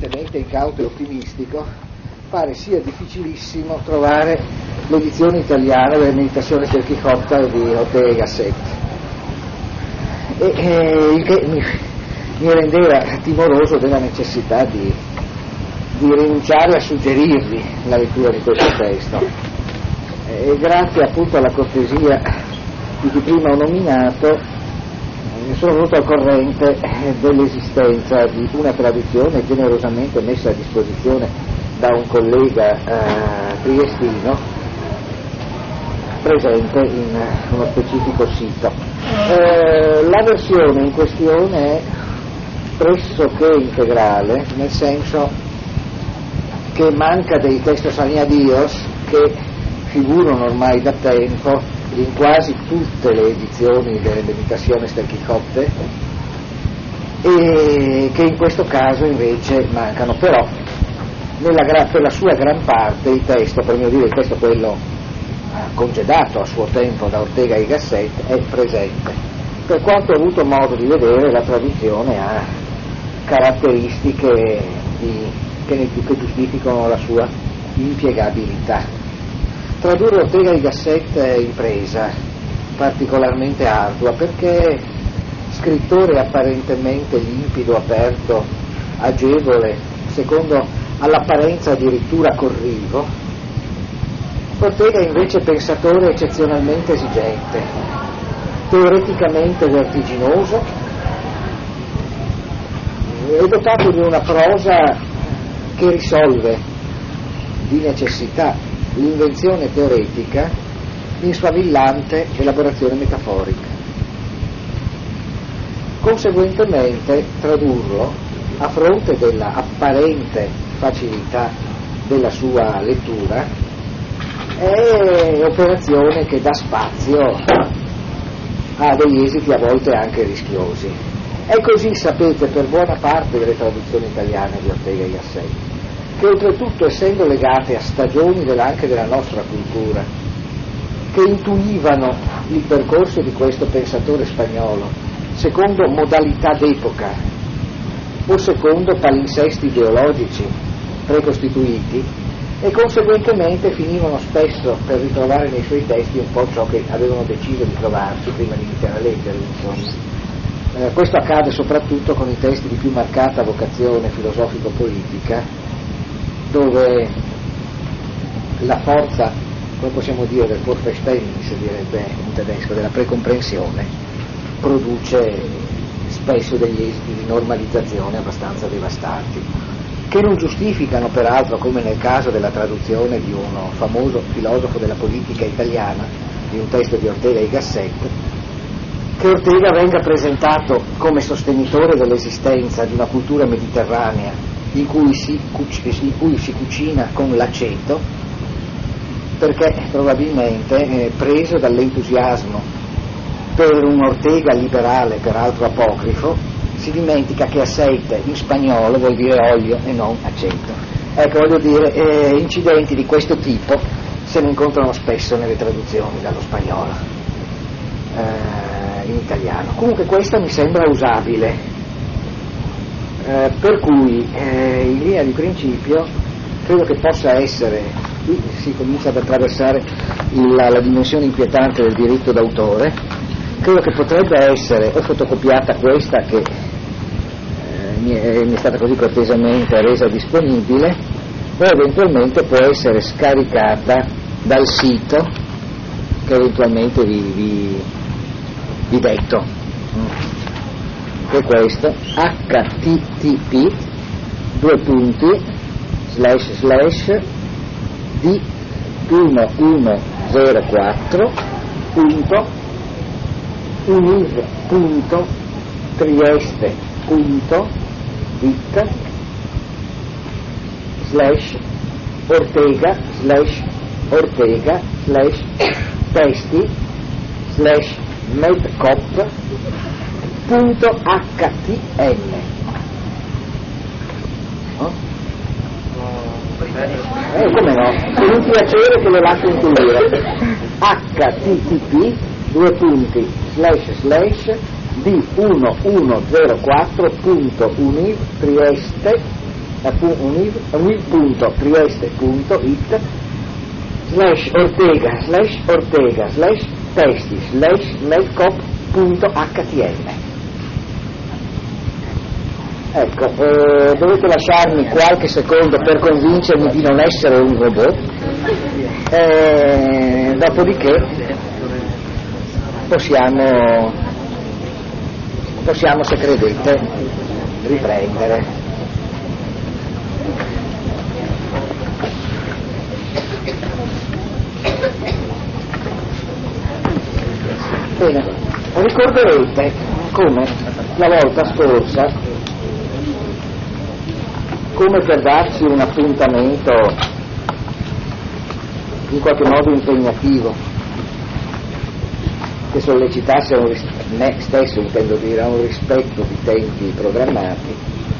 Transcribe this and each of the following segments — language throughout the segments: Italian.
apparentemente incauto e ottimistico, pare sia difficilissimo trovare l'edizione italiana delle Meditazioni del Quixote di Ortega y Gasset, il che mi rendeva timoroso della necessità di rinunciare a suggerirvi la lettura di questo testo. E grazie appunto alla cortesia di chi prima ho nominato, sono venuto al corrente dell'esistenza di una traduzione generosamente messa a disposizione da un collega triestino presente in uno specifico sito. La versione in questione è pressoché integrale, nel senso che manca dei textos añadidos che figurano ormai da tempo in quasi tutte le edizioni delle Meditaciones del Quixote e che in questo caso invece mancano, però per la sua gran parte il testo, per mio dire il testo quello congedato a suo tempo da Ortega y Gasset, è presente. Per quanto ho avuto modo di vedere, la traduzione ha caratteristiche che giustificano la sua impiegabilità. Tradurre Ortega y Gasset è impresa particolarmente ardua perché scrittore apparentemente limpido, aperto, agevole, secondo all'apparenza addirittura corrivo, Ortega invece pensatore eccezionalmente esigente, teoreticamente vertiginoso e dotato di una prosa che risolve di necessità l'invenzione teoretica in sfavillante elaborazione metaforica. Conseguentemente tradurlo, a fronte della apparente facilità della sua lettura, è operazione che dà spazio a degli esiti a volte anche rischiosi. È così, sapete, per buona parte delle traduzioni italiane di Ortega y Gasset, che oltretutto essendo legate a stagioni anche della nostra cultura, che intuivano il percorso di questo pensatore spagnolo secondo modalità d'epoca o secondo palinsesti ideologici precostituiti, e conseguentemente finivano spesso per ritrovare nei suoi testi un po' ciò che avevano deciso di trovarci prima di iniziare a leggerli, insomma. Questo accade soprattutto con i testi di più marcata vocazione filosofico-politica, dove la forza, come possiamo dire, del Vorverständnis, direbbe in tedesco, della precomprensione, produce spesso degli esiti di normalizzazione abbastanza devastanti, che non giustificano peraltro, come nel caso della traduzione di uno famoso filosofo della politica italiana, di un testo di Ortega y Gasset, che Ortega venga presentato come sostenitore dell'esistenza di una cultura mediterranea in cui si cucina con l'aceto, perché probabilmente preso dall'entusiasmo per un Ortega liberale, peraltro apocrifo, si dimentica che aceite in spagnolo vuol dire olio e non aceto. Ecco, voglio dire, incidenti di questo tipo se ne incontrano spesso nelle traduzioni dallo spagnolo in italiano. Comunque questa mi sembra usabile, per cui in linea di principio credo che possa essere, qui si comincia ad attraversare la dimensione inquietante del diritto d'autore, credo che potrebbe essere o fotocopiata questa che mi è stata così cortesemente resa disponibile, o eventualmente può essere scaricata dal sito che eventualmente vi detto, che è questo, http://di11044.wit/ortega/ortega/testi/medcop.htm. Come no? Con un piacere che lo lascio intuire. http://di11044.univ/trieste univ.trieste.it/ortega/testi/medcop.htm. Ecco, dovete lasciarmi qualche secondo per convincermi di non essere un robot, dopodiché possiamo, se credete, riprendere. Bene, ricorderete come la volta scorsa, come per darci un appuntamento in qualche modo impegnativo, che sollecitasse me stesso, intendo dire, a un rispetto di tempi programmati,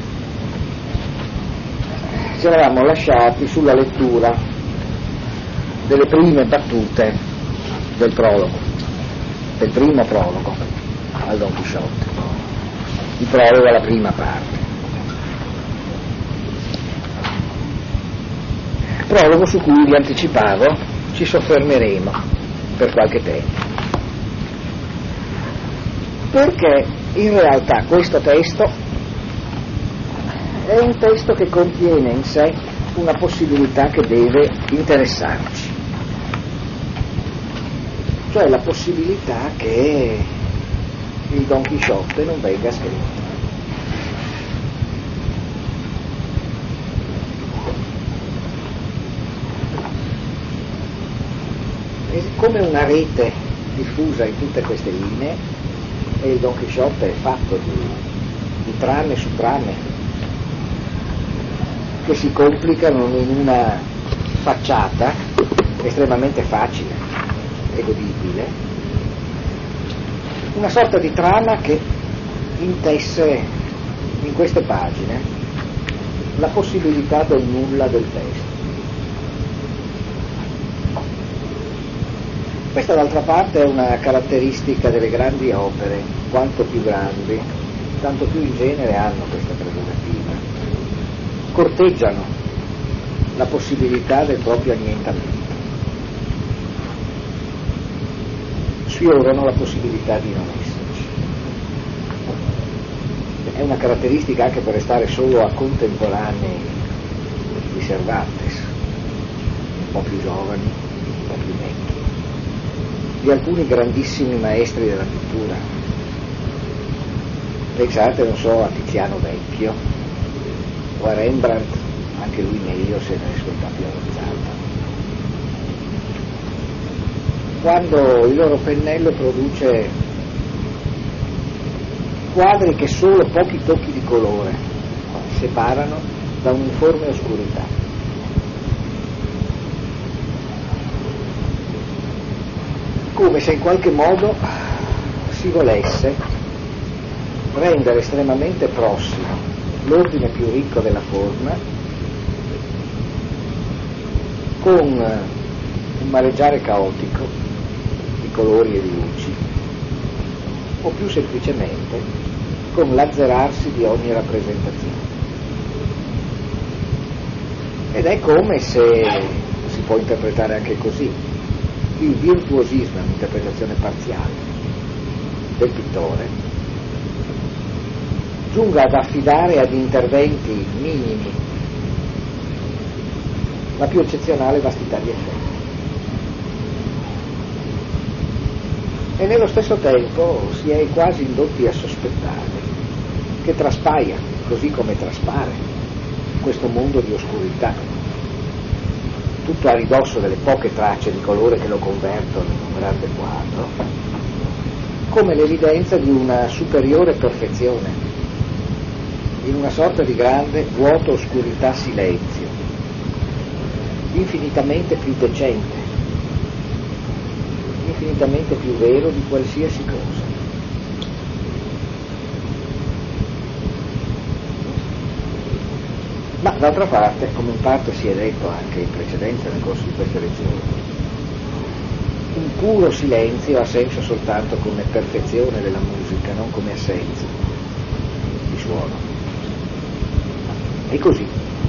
ci eravamo lasciati sulla lettura delle prime battute del prologo, del primo prologo al Don Chisciotte, il prologo alla prima parte. Prologo su cui, vi anticipavo, ci soffermeremo per qualche tempo, perché in realtà questo testo è un testo che contiene in sé una possibilità che deve interessarci, cioè la possibilità che il Don Chisciotte non venga scritto. Come una rete diffusa in tutte queste linee, e il Don Chisciotte è fatto di trame su trame che si complicano in una facciata estremamente facile e godibile, una sorta di trama che intesse in queste pagine la possibilità del nulla del testo. Questa d'altra parte è una caratteristica delle grandi opere: quanto più grandi, tanto più in genere hanno questa prerogativa, corteggiano la possibilità del proprio annientamento, sfiorano la possibilità di non esserci. È una caratteristica anche per restare solo a contemporanei di Cervantes, un po' più giovani, un po' più vecchi, di alcuni grandissimi maestri della pittura. Pensate, non so, a Tiziano Vecchio o a Rembrandt, anche lui meglio se ne è scolta più avanzata. Quando il loro pennello produce quadri che solo pochi tocchi di colore separano da un'uniforme oscurità. Come se in qualche modo si volesse rendere estremamente prossimo l'ordine più ricco della forma con un mareggiare caotico di colori e di luci, o più semplicemente con l'azzerarsi di ogni rappresentazione. Ed è come se, si può interpretare anche così, il virtuosismo è un'interpretazione parziale del pittore, giunga ad affidare ad interventi minimi la più eccezionale vastità di effetti, e nello stesso tempo si è quasi indotti a sospettare che traspaia, così come traspare, questo mondo di oscurità, tutto a ridosso delle poche tracce di colore che lo convertono in un grande quadro, come l'evidenza di una superiore perfezione, in una sorta di grande vuoto, oscurità, silenzio, infinitamente più decente, infinitamente più vero di qualsiasi cosa. Ma d'altra parte, come in parte si è detto anche in precedenza nel corso di queste lezioni, un puro silenzio ha senso soltanto come perfezione della musica, non come assenza di suono. E così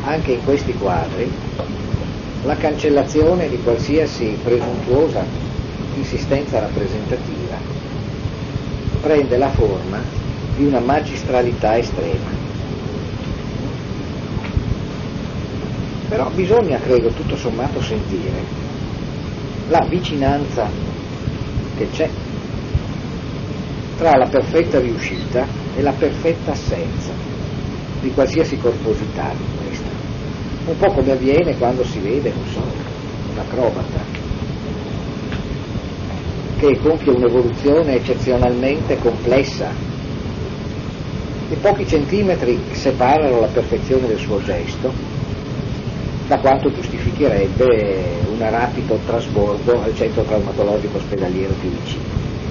anche in questi quadri la cancellazione di qualsiasi presuntuosa insistenza rappresentativa prende la forma di una magistralità estrema. Però bisogna, credo, tutto sommato sentire la vicinanza che c'è tra la perfetta riuscita e la perfetta assenza di qualsiasi corposità di questa. Un po' come avviene quando si vede, non so, un acrobata che compie un'evoluzione eccezionalmente complessa e pochi centimetri separano la perfezione del suo gesto da quanto giustificherebbe un rapido trasbordo al centro traumatologico ospedaliero più vicino.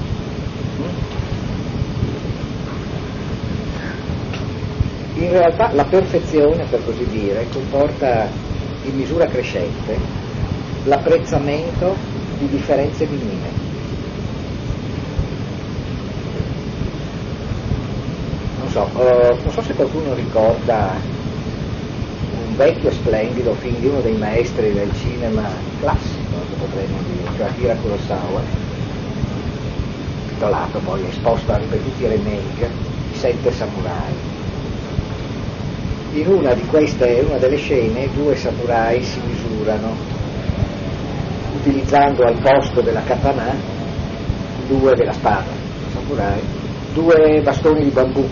In realtà la perfezione, per così dire, comporta in misura crescente l'apprezzamento di differenze minime. Non so se qualcuno ricorda un vecchio splendido film di uno dei maestri del cinema classico, potremmo dire, cioè Akira Kurosawa, titolato poi, esposto a ripetuti remake, I 7 samurai. In una delle scene 2 samurai si misurano utilizzando al posto della katana della spada samurai 2 bastoni di bambù,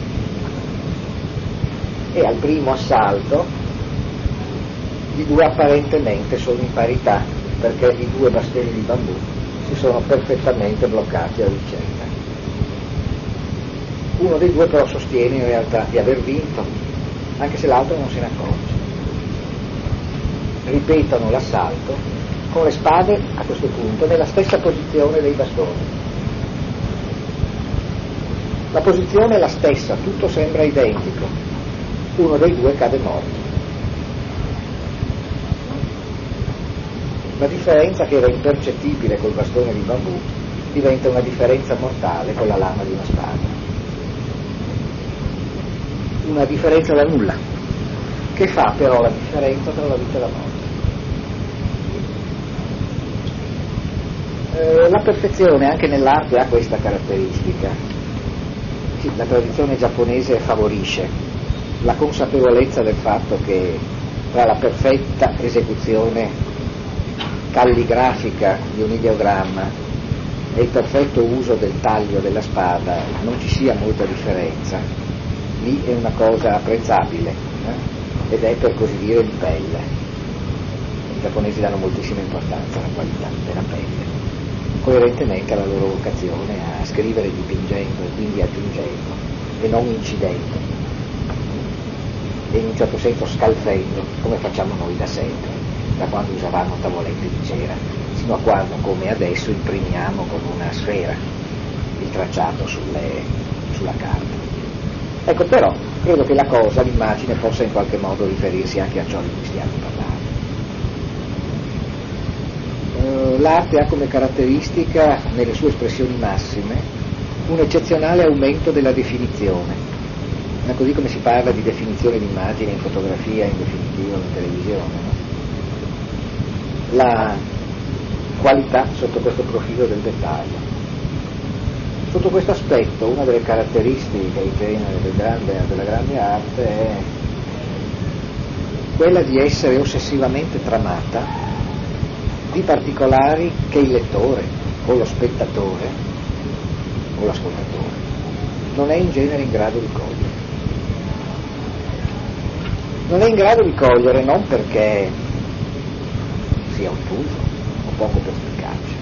e al primo assalto i 2 apparentemente sono in parità, perché i 2 bastoni di bambù si sono perfettamente bloccati a vicenda. Uno dei 2 però sostiene in realtà di aver vinto, anche se l'altro non se ne accorge. Ripetono l'assalto con le spade a questo punto nella stessa posizione dei bastoni. La posizione è la stessa, tutto sembra identico. Uno dei 2 cade morto. La differenza che era impercettibile col bastone di bambù diventa una differenza mortale con la lama di una spada. Una differenza da nulla, che fa però la differenza tra la vita e la morte. La perfezione anche nell'arte ha questa caratteristica. Sì, la tradizione giapponese favorisce la consapevolezza del fatto che tra la perfetta esecuzione calligrafica di un ideogramma e il perfetto uso del taglio della spada non ci sia molta differenza. Lì è una cosa apprezzabile, ed è, per così dire, di pelle. I giapponesi danno moltissima importanza alla qualità della pelle, coerentemente alla loro vocazione a scrivere dipingendo e quindi aggiungendo e non incidendo e in un certo senso scalfendo, come facciamo noi da sempre, da quando usavamo tavolette di cera sino a quando, come adesso, imprimiamo con una sfera il tracciato sulla carta. Ecco, però credo che la cosa, l'immagine, possa in qualche modo riferirsi anche a ciò di cui stiamo parlando. L'arte ha come caratteristica, nelle sue espressioni massime, un eccezionale aumento della definizione, così come si parla di definizione d'immagine in fotografia, in definitivo in televisione, no? La qualità sotto questo profilo del dettaglio. Sotto questo aspetto, una delle caratteristiche in genere della grande arte è quella di essere ossessivamente tramata di particolari che il lettore o lo spettatore o l'ascoltatore non è in genere in grado di cogliere. Non è in grado di cogliere non perché sia ottuso o poco perspicace,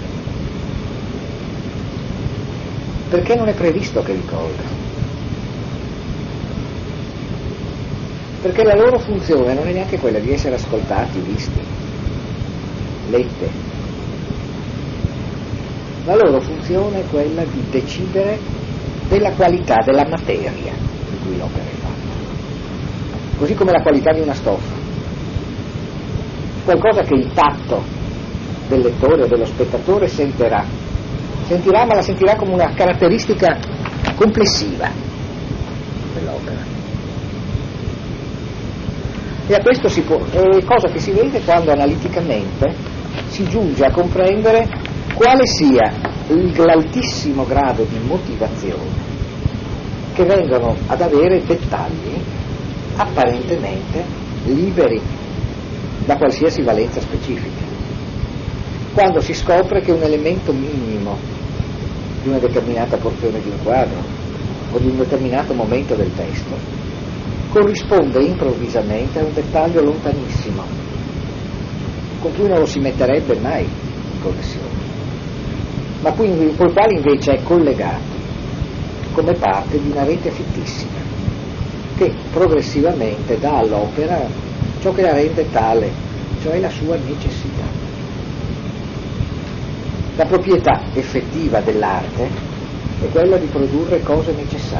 perché non è previsto che li colga, perché la loro funzione non è neanche quella di essere ascoltati, visti, lette. La loro funzione è quella di decidere della qualità della materia di cui l'opera è fatta, così come la qualità di una stoffa, qualcosa che il tatto del lettore o dello spettatore sentirà, ma la sentirà come una caratteristica complessiva dell'opera. E a questo è cosa che si vede quando analiticamente si giunge a comprendere quale sia l'altissimo grado di motivazione che vengono ad avere dettagli apparentemente liberi da qualsiasi valenza specifica. Quando si scopre che un elemento minimo di una determinata porzione di un quadro o di un determinato momento del testo corrisponde improvvisamente a un dettaglio lontanissimo con cui non lo si metterebbe mai in connessione, ma col quale invece è collegato come parte di una rete fittissima che progressivamente dà all'opera ciò che la rende tale, cioè la sua necessità. La proprietà effettiva dell'arte è quella di produrre cose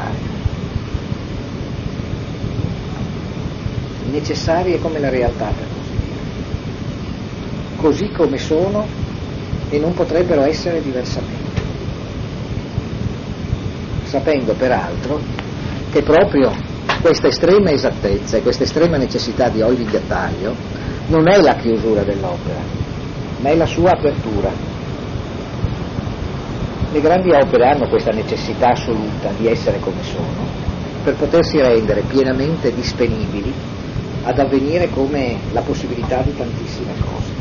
necessarie come la realtà, per così dire, così come sono e non potrebbero essere diversamente, sapendo peraltro che proprio questa estrema esattezza e questa estrema necessità di ogni dettaglio non è la chiusura dell'opera, ma è la sua apertura. Le grandi opere hanno questa necessità assoluta di essere come sono per potersi rendere pienamente disponibili ad avvenire come la possibilità di tantissime cose.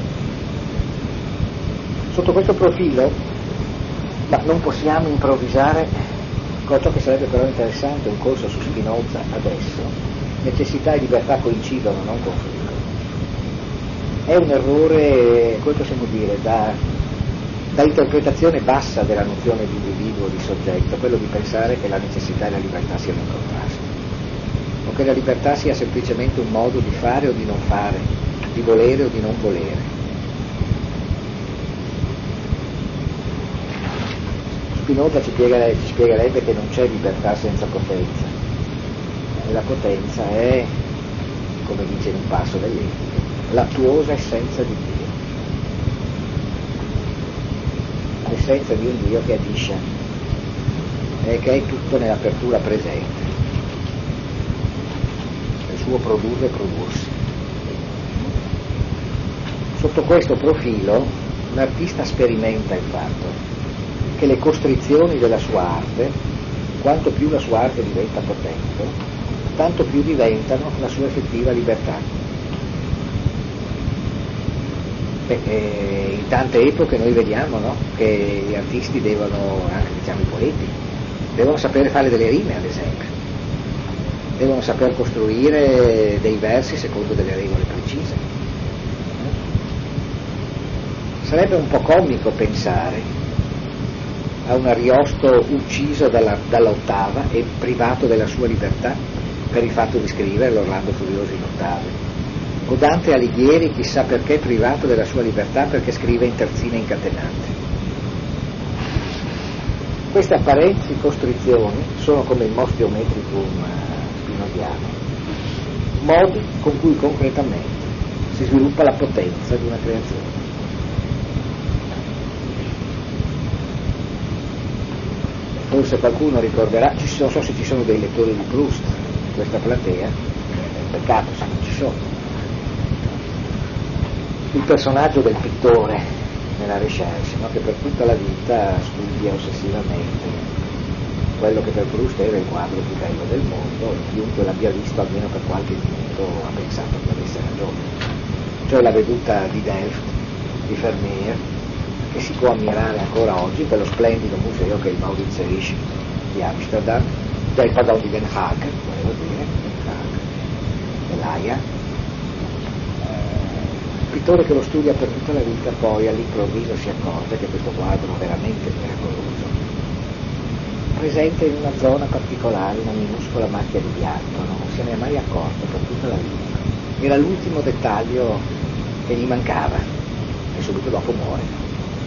Sotto questo profilo, ma non possiamo improvvisare con ciò che sarebbe però interessante, un corso su Spinoza adesso. Necessità e libertà coincidono, non confliggono. È un errore, come possiamo dire, da interpretazione bassa della nozione di individuo, di soggetto, quello di pensare che la necessità e la libertà siano in contrasto, o che la libertà sia semplicemente un modo di fare o di non fare, di volere o di non volere. Spinoza ci spiegherebbe che non c'è libertà senza potenza, e la potenza è, come dice in un passo dell'Etica, l'attuosa essenza di Dio, l'essenza di un Dio che agisce e che è tutto nell'apertura presente, nel suo produrre e prodursi. Sotto questo profilo un artista sperimenta il fatto che le costrizioni della sua arte, quanto più la sua arte diventa potente, tanto più diventano la sua effettiva libertà. In tante epoche noi vediamo, no, che gli artisti devono, anche diciamo i poeti, devono sapere fare delle rime, ad esempio, devono saper costruire dei versi secondo delle regole precise. Sarebbe un po' comico pensare a un Ariosto ucciso dall'ottava e privato della sua libertà per il fatto di scrivere l'Orlando Furioso in ottave, o Dante Alighieri chissà perché privato della sua libertà perché scrive in terzine incatenate. Queste apparenti costrizioni sono come il mos geometricum spinoziano, modi con cui concretamente si sviluppa la potenza di una creazione. Forse qualcuno ricorderà, non so se ci sono dei lettori di Proust in questa platea, peccato se non ci sono, il personaggio del pittore nella Recherche, no? Che per tutta la vita studia ossessivamente quello che per Proust era il quadro più bello del mondo, e chiunque l'abbia visto almeno per qualche minuto ha pensato che avesse ragione, cioè la veduta di Delft, di Vermeer, che si può ammirare ancora oggi per lo splendido museo che è il Mauritshuis di Amsterdam, pardon, di Den Haag, volevo dire, Den Haag, dell'Aia. Il pittore che lo studia per tutta la vita poi all'improvviso si accorge che questo quadro veramente miracoloso, presente in una zona particolare, una minuscola macchia di bianco, non se ne è mai accorto per tutta la vita, era l'ultimo dettaglio che gli mancava e subito dopo muore.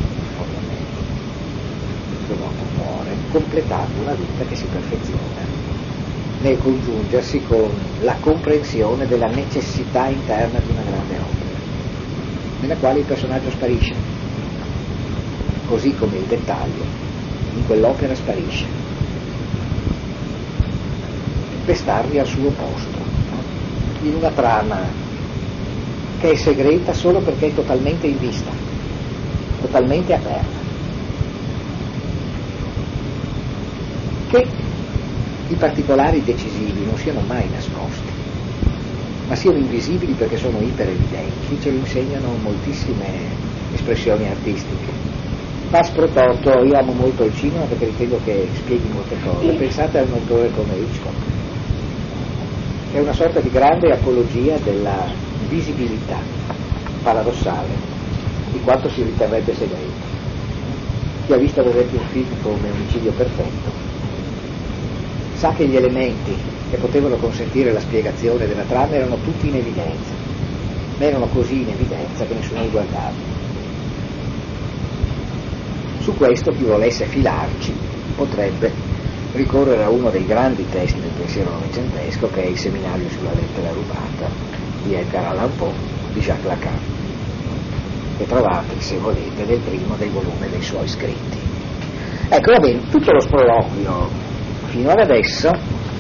Completando una vita che si perfeziona nel congiungersi con la comprensione della necessità interna di una grande opera, nella quale il personaggio sparisce, così come il dettaglio in quell'opera sparisce, per starvi al suo posto, in una trama che è segreta solo perché è totalmente in vista, totalmente aperta, che i particolari decisivi non siano mai nascosti, ma siano invisibili perché sono iperevidenti. Ce lo insegnano moltissime espressioni artistiche. Pass pro toto, io amo molto il cinema perché ritengo che spieghi molte cose. Pensate a un autore come Hitchcock, che è una sorta di grande apologia della visibilità paradossale di quanto si riterrebbe segreto. Chi ha visto ad esempio un film come Omicidio perfetto sa che gli elementi che potevano consentire la spiegazione della trama erano tutti in evidenza, ma erano così in evidenza che nessuno li guardava. Su questo chi volesse filarci potrebbe ricorrere a uno dei grandi testi del pensiero novecentesco, che è il Seminario sulla lettera rubata di Edgar Allan Poe di Jacques Lacan, che trovate, se volete, nel primo dei volumi dei suoi scritti. Ecco, va bene, tutto lo sproloquio fino ad adesso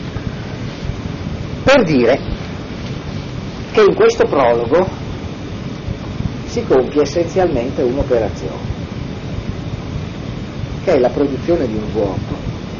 per dire che in questo prologo si compie essenzialmente un'operazione, che è la produzione di un vuoto,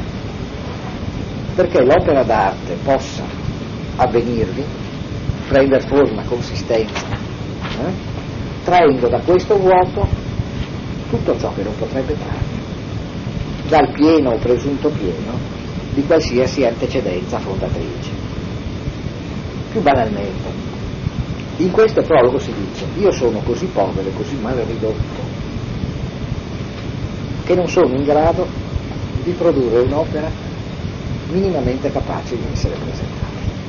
perché l'opera d'arte possa avvenirvi, prendere forma, consistenza, traendo da questo vuoto tutto ciò che non potrebbe trarre, dal pieno o presunto pieno di qualsiasi antecedenza fondatrice. Più banalmente, in questo prologo si dice: io sono così povero e così mal ridotto che non sono in grado di produrre un'opera minimamente capace di essere presentata.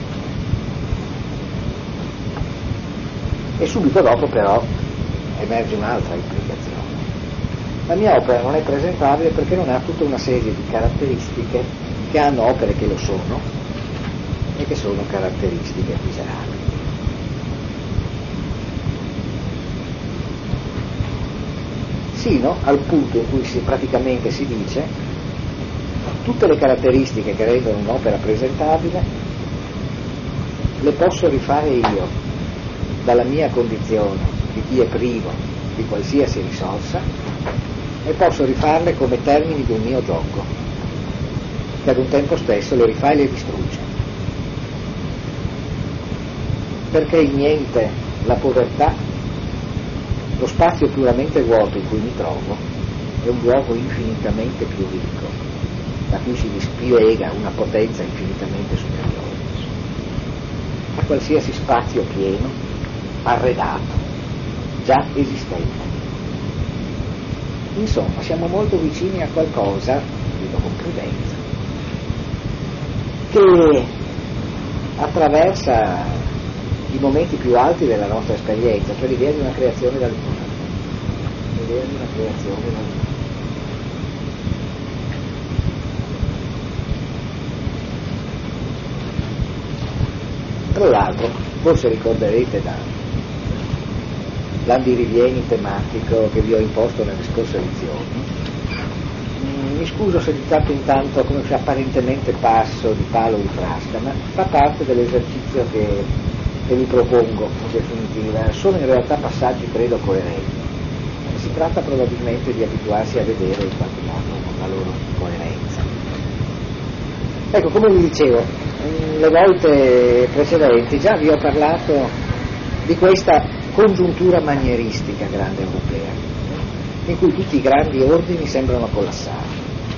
E subito dopo però emerge un'altra implicazione. La mia opera non è presentabile perché non ha tutta una serie di caratteristiche che hanno opere che lo sono e che sono caratteristiche miserabili. Sino al punto in cui praticamente si dice: tutte le caratteristiche che rendono un'opera presentabile le posso rifare io dalla mia condizione di chi è privo di qualsiasi risorsa, e posso rifarle come termini di un mio gioco, che ad un tempo stesso le rifà e le distrugge. Perché il niente, la povertà, lo spazio puramente vuoto in cui mi trovo è un luogo infinitamente più ricco, da cui si dispiega una potenza infinitamente superiore a qualsiasi spazio pieno, arredato, già esistente. Insomma, siamo molto vicini a qualcosa, dico con prudenza, che attraversa i momenti più alti della nostra esperienza, cioè l'idea di una creazione dal nulla. L'idea di una creazione dal nulla. Tra l'altro, forse ricorderete dall'andirivieni tematico che vi ho imposto nelle scorse lezioni, mi scuso se di tanto in tanto, come se apparentemente passo di palo in frasca, ma fa parte dell'esercizio che mi propongo in definitiva. Sono in realtà passaggi credo coerenti. Si tratta probabilmente di abituarsi a vedere in qualche modo la loro coerenza. Ecco, come vi dicevo, le volte precedenti già vi ho parlato di questa congiuntura manieristica grande europea, in cui tutti i grandi ordini sembrano collassare,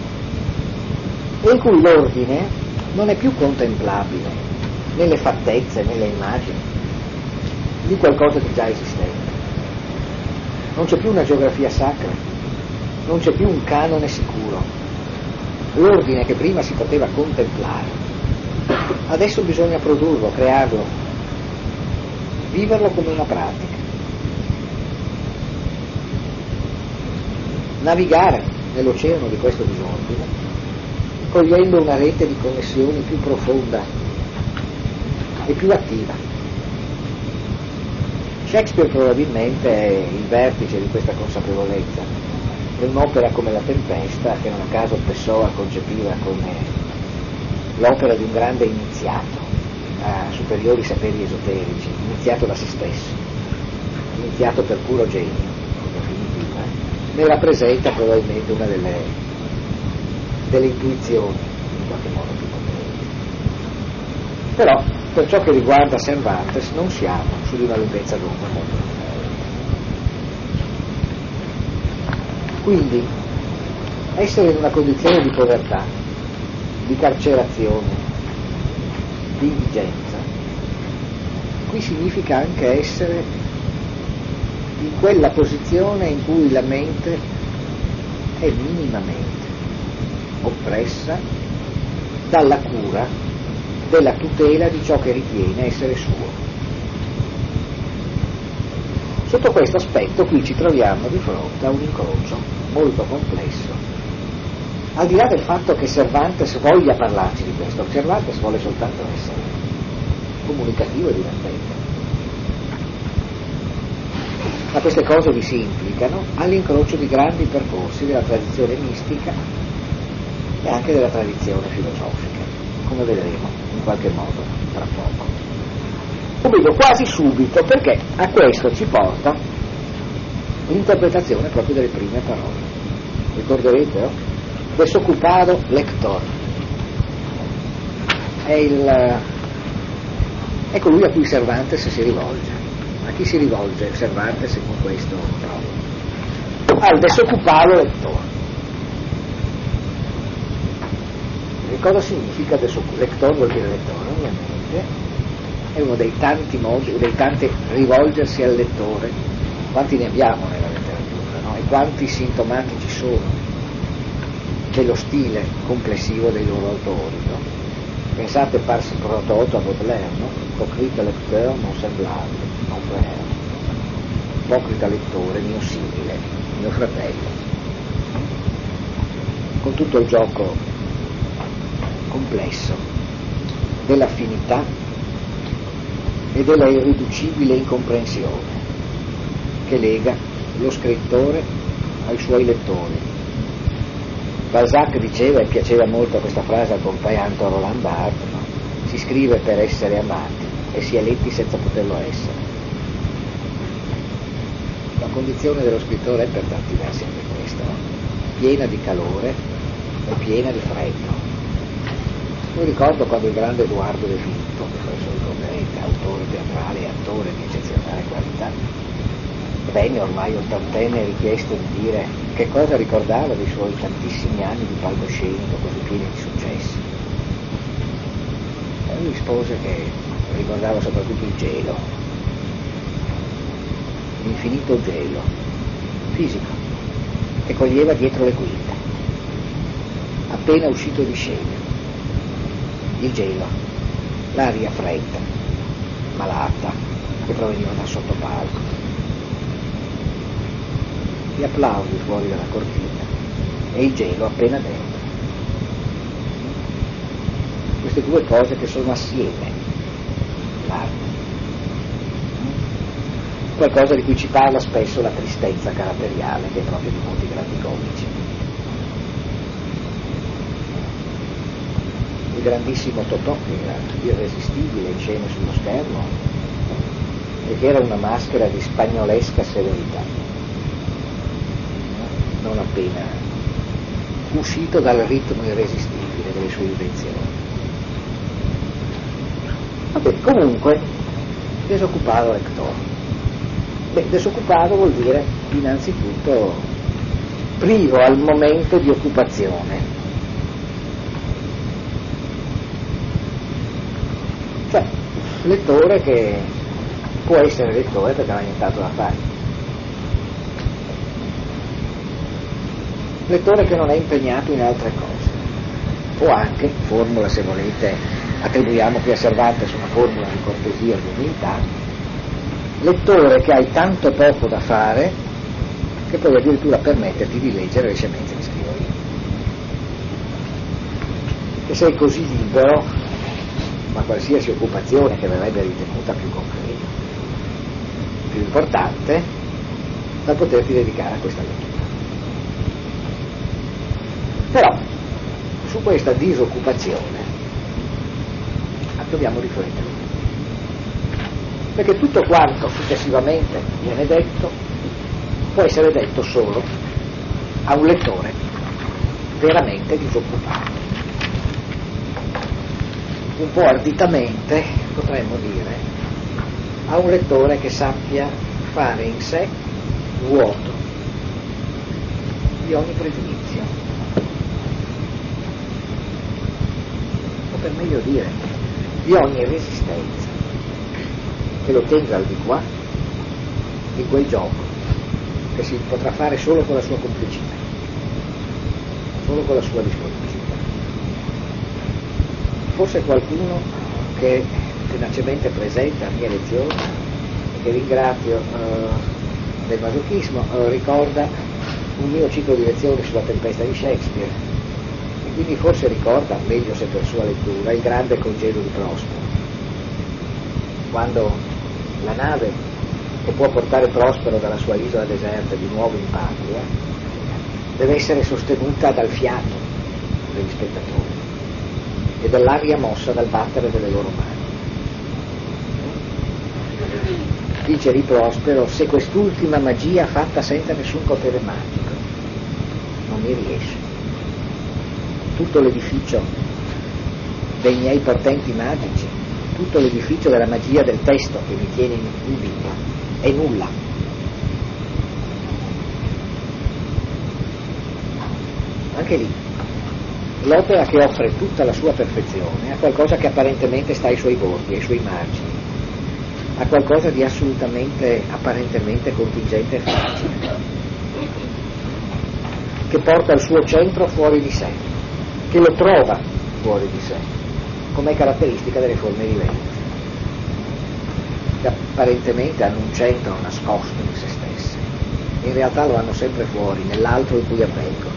e in cui l'ordine non è più contemplabile nelle fattezze, nelle immagini di qualcosa di già esistente. Non c'è più una geografia sacra, non c'è più un canone sicuro. L'ordine che prima si poteva contemplare, adesso bisogna produrlo, crearlo, viverlo come una pratica. Navigare nell'oceano di questo disordine, cogliendo una rete di connessioni più profonda e più attiva. Shakespeare probabilmente è il vertice di questa consapevolezza. È un'opera come La Tempesta, che non a caso Pessoa concepiva come l'opera di un grande iniziato a superiori saperi esoterici, iniziato da se stesso. iniziato per puro genio, in definitiva, ne rappresenta probabilmente una delle intuizioni in qualche modo più potenti. Però per ciò che riguarda Cervantes non siamo su di una lunghezza d'onda molto notevole. Quindi essere in una condizione di povertà, di carcerazione, di indigenza, qui significa anche essere in quella posizione in cui la mente è minimamente oppressa dalla cura della tutela di ciò che ritiene essere suo. Sotto questo aspetto qui ci troviamo di fronte a un incrocio molto complesso, al di là del fatto che Cervantes voglia parlarci di questo. Cervantes vuole soltanto essere comunicativo e divertente, ma queste cose vi si implicano all'incrocio di grandi percorsi della tradizione mistica e anche della tradizione filosofica, come vedremo in qualche modo tra poco. O meglio, quasi subito, perché a questo ci porta l'interpretazione proprio delle prime parole. Ricorderete, no? Desocupado lector è colui a cui Cervantes si rivolge. A chi si rivolge Cervantes con questo provo? Al desoccupato lettore. E cosa significa lector? Vuol dire lettore, ovviamente. È uno dei tanti modi, dei tanti rivolgersi al lettore. Quanti ne abbiamo nella letteratura, no? E quanti sintomatici sono dello stile complessivo dei loro autori, no? Pensate par prodotto a Baudelaire, no? Ipocrita lecteur non semblable, non frère, ipocrita lettore, mio simile, mio fratello, con tutto il gioco complesso dell'affinità e della irriducibile incomprensione che lega lo scrittore ai suoi lettori. Balzac diceva, e piaceva molto questa frase al compagnano Roland Barthes, no? Si scrive per essere amati e si è letti senza poterlo essere. La condizione dello scrittore è per tanti versi anche questa, no? Piena di calore e piena di freddo. Io ricordo quando il grande Edoardo De Filippo, che forse ricorderete, autore teatrale e attore di eccezionale qualità, venne ormai ottantenne richiesto di dire che cosa ricordava dei suoi tantissimi anni di palcoscenico così pieni di successi. E lui rispose che ricordava soprattutto il gelo, l'infinito gelo fisico che coglieva dietro le quinte, appena uscito di scena. Il gelo, l'aria fredda, malata, che proveniva dal sottopalco, gli applausi fuori dalla cortina e il gelo appena dentro. Queste due cose che sono assieme, l'arte. Qualcosa di cui ci parla spesso la tristezza caratteriale che è proprio di molti grandi comici. Il grandissimo Totò, che era irresistibile in scena sullo schermo e che era una maschera di spagnolesca severità, non appena uscito dal ritmo irresistibile delle sue invenzioni. Vabbè, comunque, desoccupato lector. Desoccupato vuol dire innanzitutto privo al momento di occupazione. Cioè, lettore che può essere lettore perché non ha nient'altro da fare. Lettore che non è impegnato in altre cose, o anche, formula se volete, attribuiamo qui a Cervantes una formula di cortesia e di umiltà, lettore che hai tanto poco da fare che puoi addirittura permetterti di leggere le scemenze che scrivo io, che sei così libero, ma qualsiasi occupazione che verrebbe ritenuta più concreta, più importante, da poterti dedicare a questa lettura. Però su questa disoccupazione dobbiamo riflettere. perché tutto quanto successivamente viene detto può essere detto solo a un lettore veramente disoccupato. Un po' arditamente potremmo dire a un lettore che sappia fare in sé vuoto di ogni pregiudizio, o per meglio dire di ogni resistenza, che lo tenga al di qua di quel gioco che si potrà fare solo con la sua complicità, solo con la sua disponibilità. Forse qualcuno che tenacemente presente a mie lezioni e che ringrazio del masochismo ricorda un mio ciclo di lezioni sulla Tempesta di Shakespeare e quindi forse ricorda, meglio se per sua lettura, il grande congedo di Prospero, quando la nave che può portare Prospero dalla sua isola deserta di nuovo in patria deve essere sostenuta dal fiato degli spettatori e dall'aria mossa dal battere delle loro mani. Dice di Prospero: se quest'ultima magia fatta senza nessun potere magico non mi riesce, tutto l'edificio dei miei portenti magici, tutto l'edificio della magia del testo che mi tiene in vita è nulla. Anche lì l'opera che offre tutta la sua perfezione a qualcosa che apparentemente sta ai suoi bordi, ai suoi margini, a qualcosa di assolutamente, apparentemente contingente e facile, che porta il suo centro fuori di sé, che lo trova fuori di sé, come è caratteristica delle forme viventi, che apparentemente hanno un centro nascosto in se stesse, in realtà lo hanno sempre fuori, nell'altro in cui avvengono.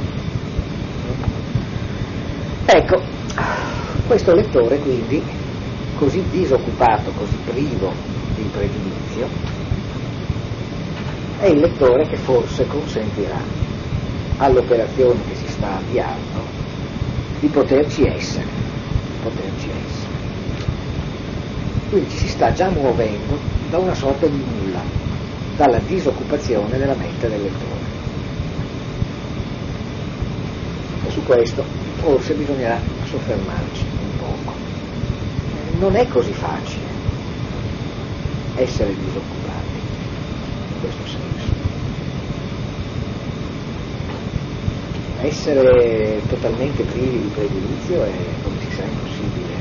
Ecco, questo lettore quindi, così disoccupato, così privo di pregiudizio, è il lettore che forse consentirà all'operazione che si sta avviando di poterci essere. Quindi ci si sta già muovendo da una sorta di nulla, dalla disoccupazione della mente del lettore. E su questo forse bisognerà soffermarci un poco. Non è così facile essere disoccupati in questo senso. Essere totalmente privi di pregiudizio è, come si sa, impossibile.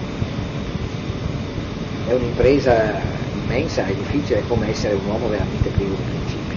È un'impresa immensa e difficile, come essere un uomo veramente privo di principi.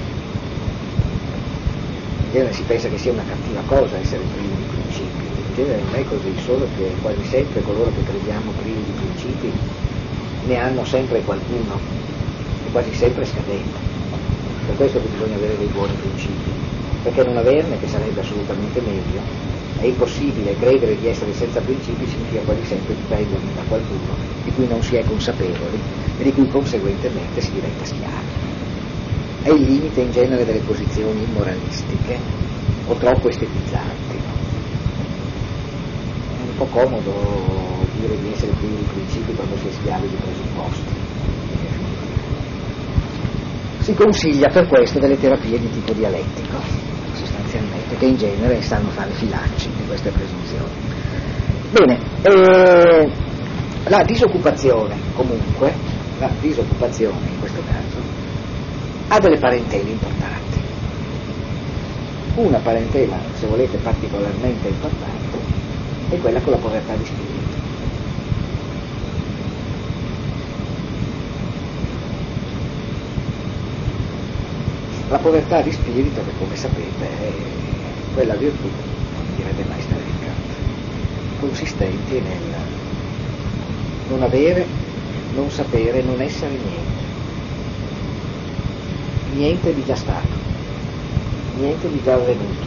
In genere si pensa che sia una cattiva cosa essere privi di principi. In genere non è così, solo che quasi sempre coloro che crediamo privi di principi ne hanno sempre qualcuno e quasi sempre scadente. Per questo che bisogna avere dei buoni principi, perché non averne, che sarebbe assolutamente meglio, è impossibile. Credere di essere senza principi significa quasi sempre dipendere da qualcuno di cui non si è consapevoli e di cui conseguentemente si diventa schiavi. È il limite in genere delle posizioni immoralistiche o troppo estetizzanti. È un po' comodo dire di essere privi di principi quando si è schiavi di presupposti. Si consiglia per questo delle terapie di tipo dialettico, sostanzialmente, che in genere sanno fare filacci di queste presunzioni. Bene, la disoccupazione comunque, la disoccupazione in questo caso, ha delle parentele importanti. Una parentela, se volete, particolarmente importante è quella con la povertà di spirito. La povertà di spirito, che come sapete è quella virtù, come direbbe Meister Eckhart, consistente nel non avere, non sapere, non essere niente di già stato, niente di già avvenuto,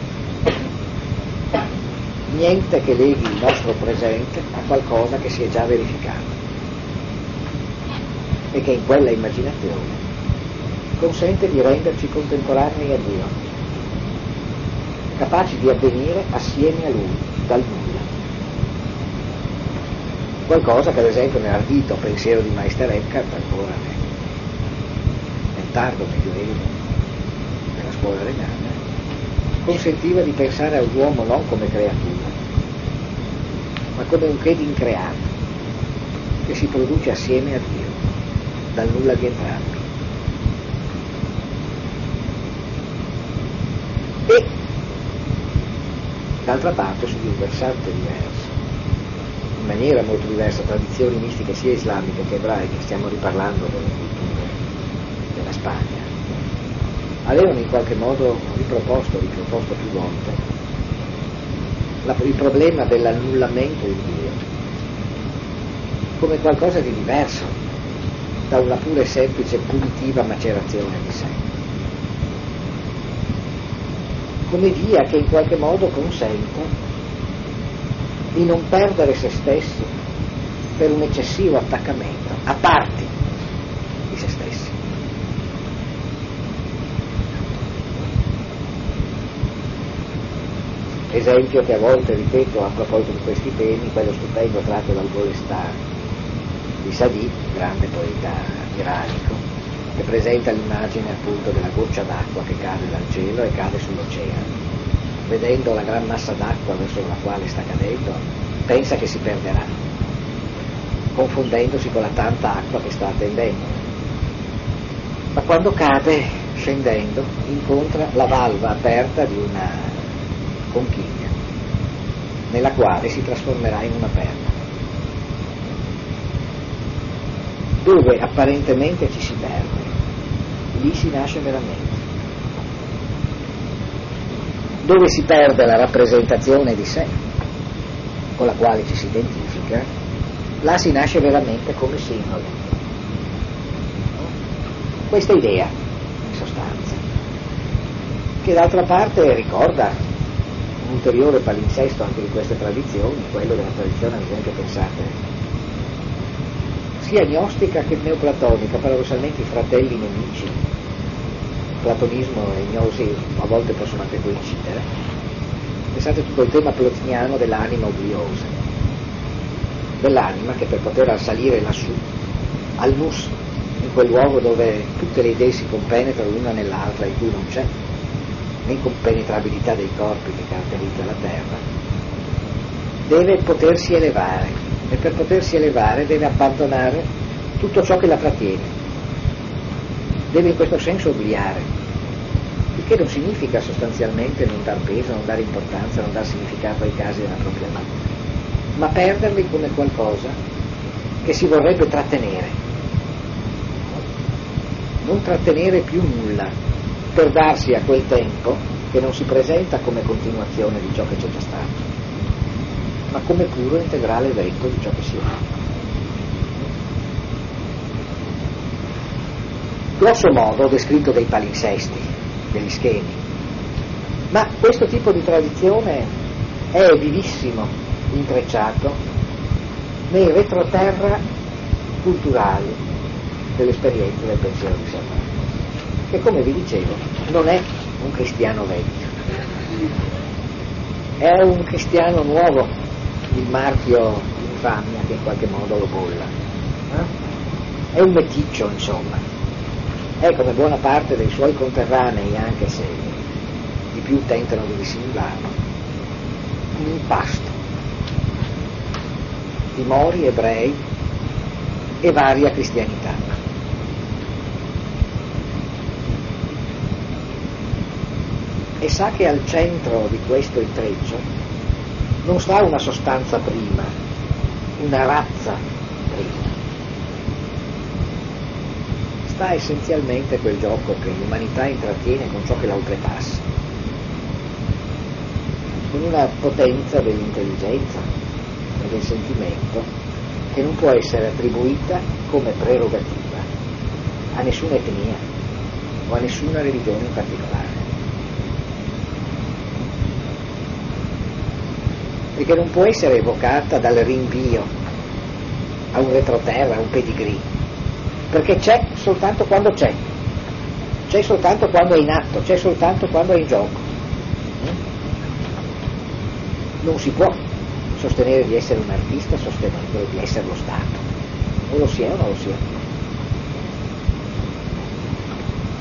niente che leghi il nostro presente a qualcosa che si è già verificato e che in quella immaginazione consente di renderci contemporanei a Dio, capaci di avvenire assieme a Lui, dal nulla. Qualcosa che ad esempio nell'ardito pensiero di Meister Eckhart ancora tardo medioevo, nella scuola renana, consentiva di pensare all'uomo non come creatura, ma come un che d'increato, che si produce assieme a Dio, dal nulla di entrambi. E d'altra parte, su di un versante diverso, in maniera molto diversa, tradizioni mistiche sia islamiche che ebraiche, stiamo riparlando delle culture della Spagna, avevano in qualche modo riproposto più volte il problema dell'annullamento in Dio come qualcosa di diverso da una pura e semplice punitiva macerazione di sé, come via che in qualche modo consente di non perdere se stessi per un eccessivo attaccamento a parti di se stessi. Esempio che a volte ripeto a proposito di questi temi, quello stupendo tratto dal Golestan di Sadi, grande poeta iranico, che presenta l'immagine appunto della goccia d'acqua che cade dal cielo e cade sull'oceano. Vedendo la gran massa d'acqua verso la quale sta cadendo, pensa che si perderà, confondendosi con la tanta acqua che sta attendendo. Ma quando cade, scendendo, incontra la valva aperta di una conchiglia, nella quale si trasformerà in una perla, dove apparentemente ci si perde, lì si nasce veramente. Dove si perde la rappresentazione di sé, con la quale ci si identifica, là si nasce veramente come singolo. Questa idea, in sostanza, che d'altra parte ricorda un ulteriore palinsesto anche di queste tradizioni, quello della tradizione, ad esempio, pensate, sia gnostica che neoplatonica, paradossalmente i fratelli nemici. Platonismo e gnosi a volte possono anche coincidere. Pensate tutto il tema plotiniano dell'anima obliosa, dell'anima che per poter salire lassù, al nus, in quel luogo dove tutte le idee si compenetrano l'una nell'altra, in cui non c'è né incompenetrabilità dei corpi che caratterizza la terra, deve potersi elevare, e per potersi elevare deve abbandonare tutto ciò che la trattiene. Deve in questo senso obliare, il che non significa sostanzialmente non dar peso, non dare importanza, non dar significato ai casi della propria vita, ma perderli come qualcosa che si vorrebbe trattenere, non trattenere più nulla, per darsi a quel tempo che non si presenta come continuazione di ciò che c'è già stato, ma come puro e integrale evento di ciò che si è. Grosso modo ho descritto dei palinsesti, degli schemi, ma questo tipo di tradizione è vivissimo, intrecciato nei retroterra culturali dell'esperienza del pensiero di Sartre, che come vi dicevo non è un cristiano vecchio, è un cristiano nuovo, il marchio infamia che in qualche modo lo bolla, è un meticcio, insomma. È come buona parte dei suoi conterranei, anche se di più tentano di dissimularlo, un impasto di mori, ebrei e varia cristianità. E sa che al centro di questo intreccio non sta una sostanza prima, una razza prima. Sta essenzialmente quel gioco che l'umanità intrattiene con ciò che la oltrepassa, con una potenza dell'intelligenza e del sentimento che non può essere attribuita come prerogativa a nessuna etnia o a nessuna religione in particolare, e che non può essere evocata dal rinvio a un retroterra, a un pedigree, perché c'è soltanto quando c'è soltanto quando è in atto, c'è soltanto quando è in gioco. Non si può sostenere di essere un artista sostenendo di essere lo Stato, o lo si è o non lo si è.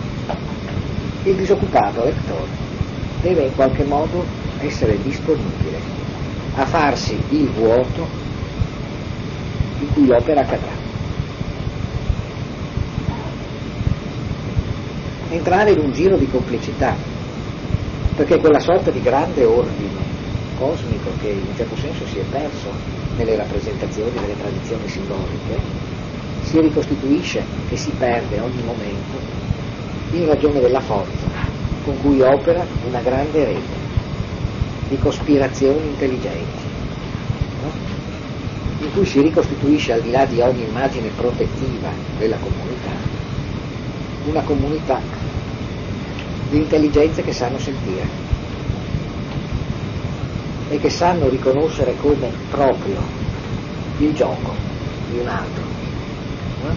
Il disoccupato lettore deve in qualche modo essere disponibile a farsi il vuoto in cui l'opera accadrà. Entrare in un giro di complicità, perché quella sorta di grande ordine cosmico che in un certo senso si è perso nelle rappresentazioni delle tradizioni simboliche si ricostituisce e si perde ogni momento in ragione della forza con cui opera una grande rete di cospirazioni intelligenti, no? In cui si ricostituisce, al di là di ogni immagine protettiva della comunità, una comunità di intelligenze che sanno sentire e che sanno riconoscere come proprio il gioco di un altro, no?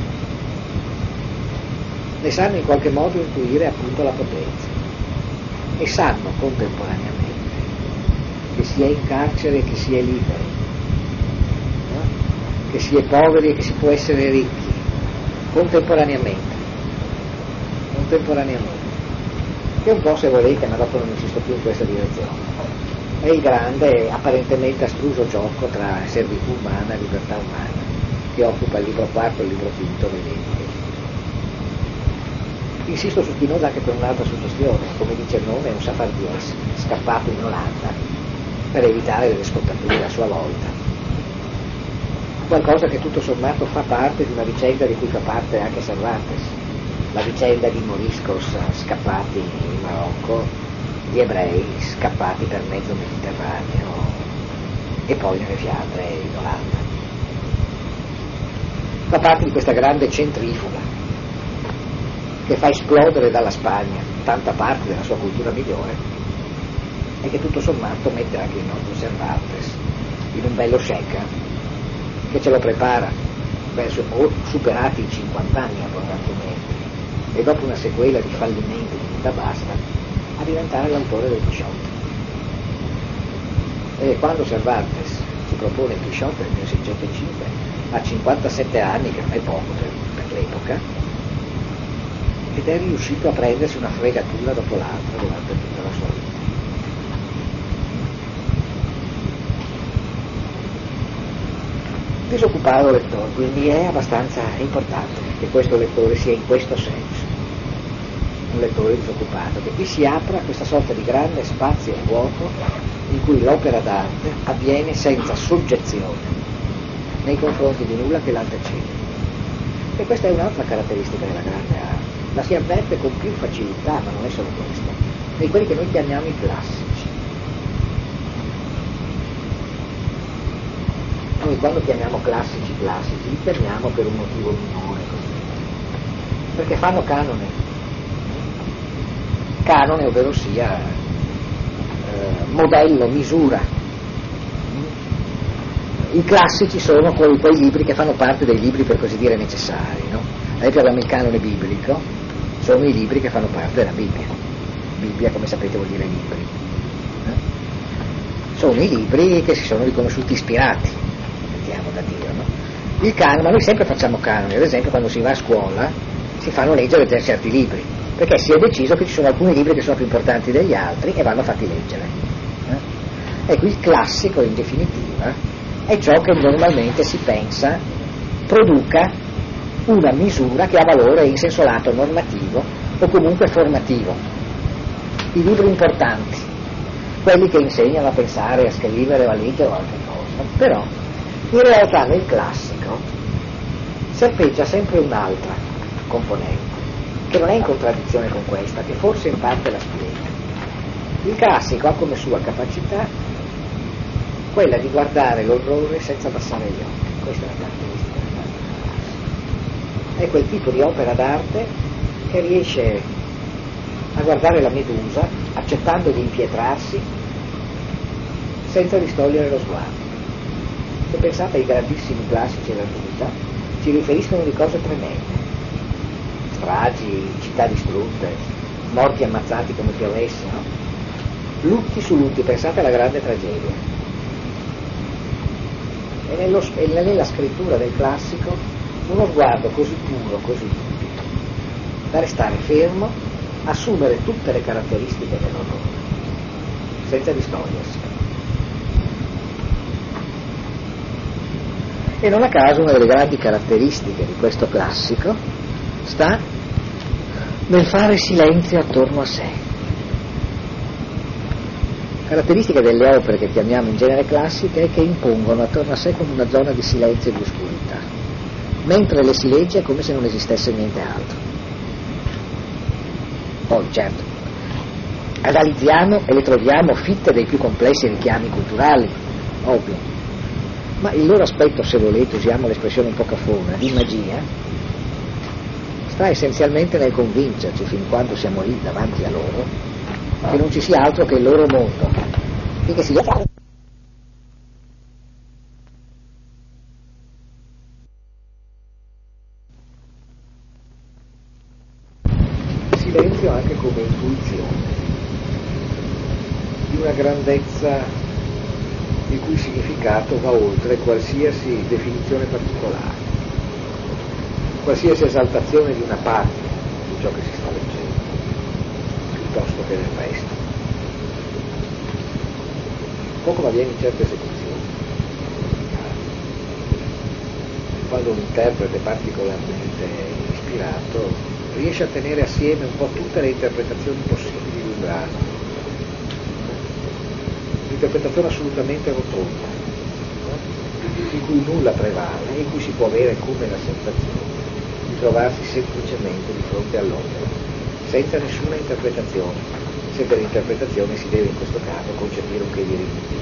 Ne sanno in qualche modo intuire appunto la potenza e sanno contemporaneamente che si è in carcere e che si è liberi, no? Che si è poveri e che si può essere ricchi contemporaneamente, che un po', se volete, ma dopo non insisto più in questa direzione, è il grande, apparentemente astruso gioco tra servitù umana e libertà umana che occupa il libro quarto e il libro quinto dell'Eneide. Insisto su Spinoza anche per un'altra suggestione, come dice il nome, è un safardies scappato in Olanda per evitare delle scottature a sua volta, qualcosa che tutto sommato fa parte di una vicenda di cui fa parte anche Cervantes, la vicenda di moriscos scappati in Marocco, di ebrei scappati per mezzo Mediterraneo e poi nelle Fiandre in Olanda. Fa parte di questa grande centrifuga che fa esplodere dalla Spagna tanta parte della sua cultura migliore e che tutto sommato mette anche il nostro Cervantes in un bello shaker che ce lo prepara verso superati i 50 anni abbondantemente e dopo una sequela di fallimenti di vita basta a diventare l'autore del Quixote. E quando Cervantes si propone il Quixote nel 1605 ha 57 anni, che non è poco per l'epoca, ed è riuscito a prendersi una fregatura dopo l'altra durante tutta la sua vita. Disoccupato lettore, quindi è abbastanza importante che questo lettore sia in questo senso un lettore disoccupato, che qui si apra questa sorta di grande spazio vuoto in cui l'opera d'arte avviene senza soggezione nei confronti di nulla che l'antecede. E questa è un'altra caratteristica della grande arte, la si avverte con più facilità, ma non è solo questo, nei quelli che noi chiamiamo i classici. Noi quando chiamiamo classici, li chiamiamo per un motivo minore, così, perché fanno canone, ovvero sia modello, misura. I classici sono quei libri che fanno parte dei libri, per così dire, necessari, no? Ad esempio abbiamo il canone biblico, sono i libri che fanno parte della Bibbia. Bibbia, come sapete, vuol dire libri. Sono i libri che si sono riconosciuti ispirati, mettiamo da Dio, no? Il canone, ma noi sempre facciamo canoni, ad esempio quando si va a scuola si fanno leggere certi libri, perché si è deciso che ci sono alcuni libri che sono più importanti degli altri e vanno fatti leggere. Ecco, il classico in definitiva è ciò che normalmente si pensa produca una misura che ha valore in senso lato normativo o comunque formativo. I libri importanti, quelli che insegnano a pensare, a scrivere o a leggere o altre cose, però in realtà nel classico serpeggia sempre un'altra componente che non è in contraddizione con questa, che forse in parte la spiega. Il classico ha come sua capacità quella di guardare l'orrore senza abbassare gli occhi. Questa è la caratteristica della classica. È quel tipo di opera d'arte che riesce a guardare la Medusa accettando di impietrarsi senza distogliere lo sguardo. Se pensate ai grandissimi classici dell'antichità, ci riferiscono di cose tremende: stragi, città distrutte, morti ammazzati come piovesse, no? Lutti su lutti, pensate alla grande tragedia. E nella scrittura del classico uno sguardo così puro, così limpido, da restare fermo assumere tutte le caratteristiche dell'orrore, senza distogliersi. E non a caso una delle grandi caratteristiche di questo classico sta nel fare silenzio attorno a sé. Caratteristica delle opere che chiamiamo in genere classiche è che impongono attorno a sé come una zona di silenzio e di oscurità, mentre le si legge è come se non esistesse niente altro. Poi certo, analizziamo e le troviamo fitte dei più complessi richiami culturali, ovvio, ma il loro aspetto, se volete, usiamo l'espressione un po' cafona, di magia, sta essenzialmente nel convincerci, fin quando siamo lì davanti a loro, che non ci sia altro che il loro mondo e che sia silenzio anche come intuizione di una grandezza il cui significato va oltre qualsiasi definizione particolare, qualsiasi esaltazione di una parte di ciò che si sta leggendo, piuttosto che del resto. Poco ma avviene in certe esecuzioni. Quando un interprete particolarmente ispirato riesce a tenere assieme un po' tutte le interpretazioni possibili di un brano, un'interpretazione assolutamente rotonda, in cui nulla prevale, in cui si può avere come la sensazione di trovarsi semplicemente di fronte all'opera, senza nessuna interpretazione, se per interpretazione si deve in questo caso concepire un che di rimedi.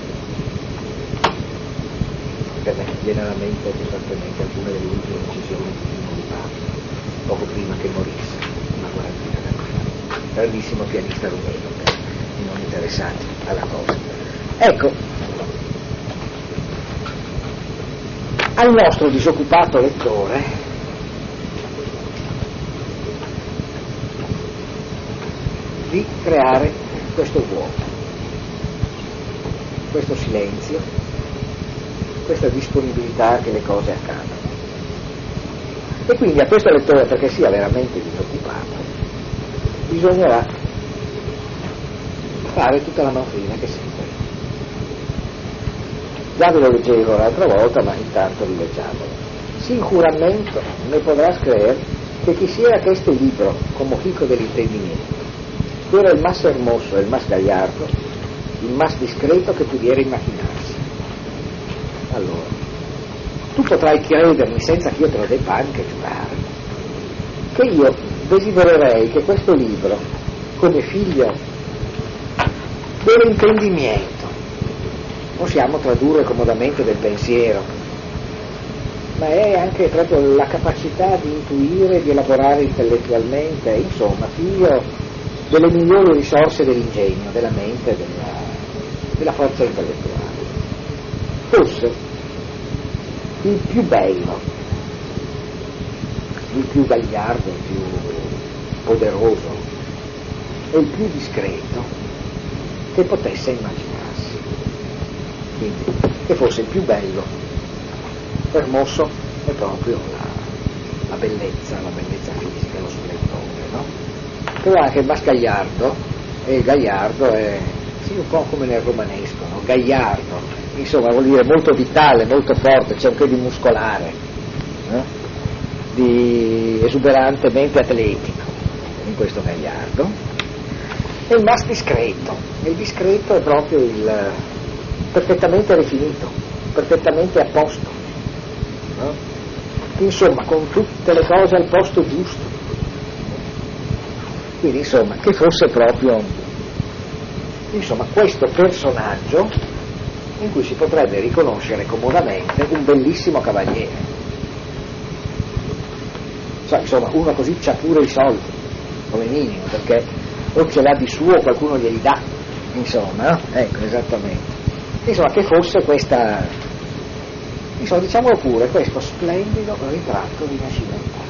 Per me viene alla mente costantemente alcune delle ultime incisioni di Papa, poco prima che morisse, una quarantina d'anni fa, grandissimo pianista rumeno per i non interessati alla cosa. Ecco, al nostro disoccupato lettore di creare questo vuoto, questo silenzio, questa disponibilità che le cose accadano. E quindi a questo lettore, perché sia veramente disoccupato, bisognerà fare tutta la manfrina che segue. Già ve lo leggevo l'altra volta, ma intanto rileggiamolo. Sin juramento ne podrás creer que quisiera que este libro, como hijo del entendimiento, fuera el más hermoso, el más gallardo, il más discreto che pudiera immaginarsi. Allora, tu potrai credermi, senza che io te lo debba anche giurare, che io desidererei che questo libro, come figlio dell'intendimento, possiamo tradurre comodamente del pensiero, ma è anche proprio la capacità di intuire, di elaborare intellettualmente, insomma, figlio delle migliori risorse dell'ingegno, della mente, della forza intellettuale. Fosse il più bello, il più gagliardo, il più poderoso e il più discreto che potesse immaginarsi. Quindi, che fosse il più bello, hermoso è proprio la bellezza fisica, lo splendore, no? Però anche il mascagliardo e il gagliardo è sì, un po' come nel romanesco, no? Gagliardo, insomma vuol dire molto vitale, molto forte, c'è un che di muscolare, di esuberantemente atletico in questo gagliardo. E il mas discreto, il discreto è proprio il perfettamente rifinito, perfettamente a posto, no? Insomma con tutte le cose al posto giusto. Quindi insomma che fosse proprio questo personaggio in cui si potrebbe riconoscere comodamente un bellissimo cavaliere, cioè insomma uno così c'ha pure i soldi come minimo, perché o ce l'ha di suo o qualcuno glieli dà, insomma, no? Ecco, esattamente, insomma che fosse questa, insomma diciamolo pure, questo splendido ritratto rinascimentale.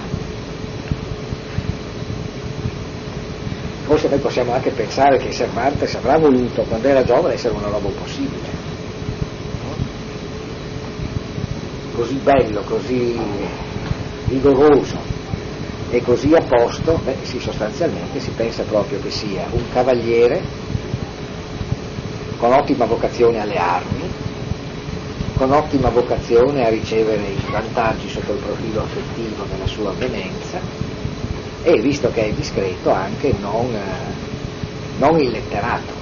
Forse noi possiamo anche pensare che Cervantes avrà voluto, quando era giovane, essere una roba impossibile, no? Così bello, così vigoroso, e così a posto, sì, sostanzialmente si pensa proprio che sia un cavaliere con ottima vocazione alle armi, con ottima vocazione a ricevere i vantaggi sotto il profilo affettivo della sua avvenenza, e visto che è discreto anche non illetterato.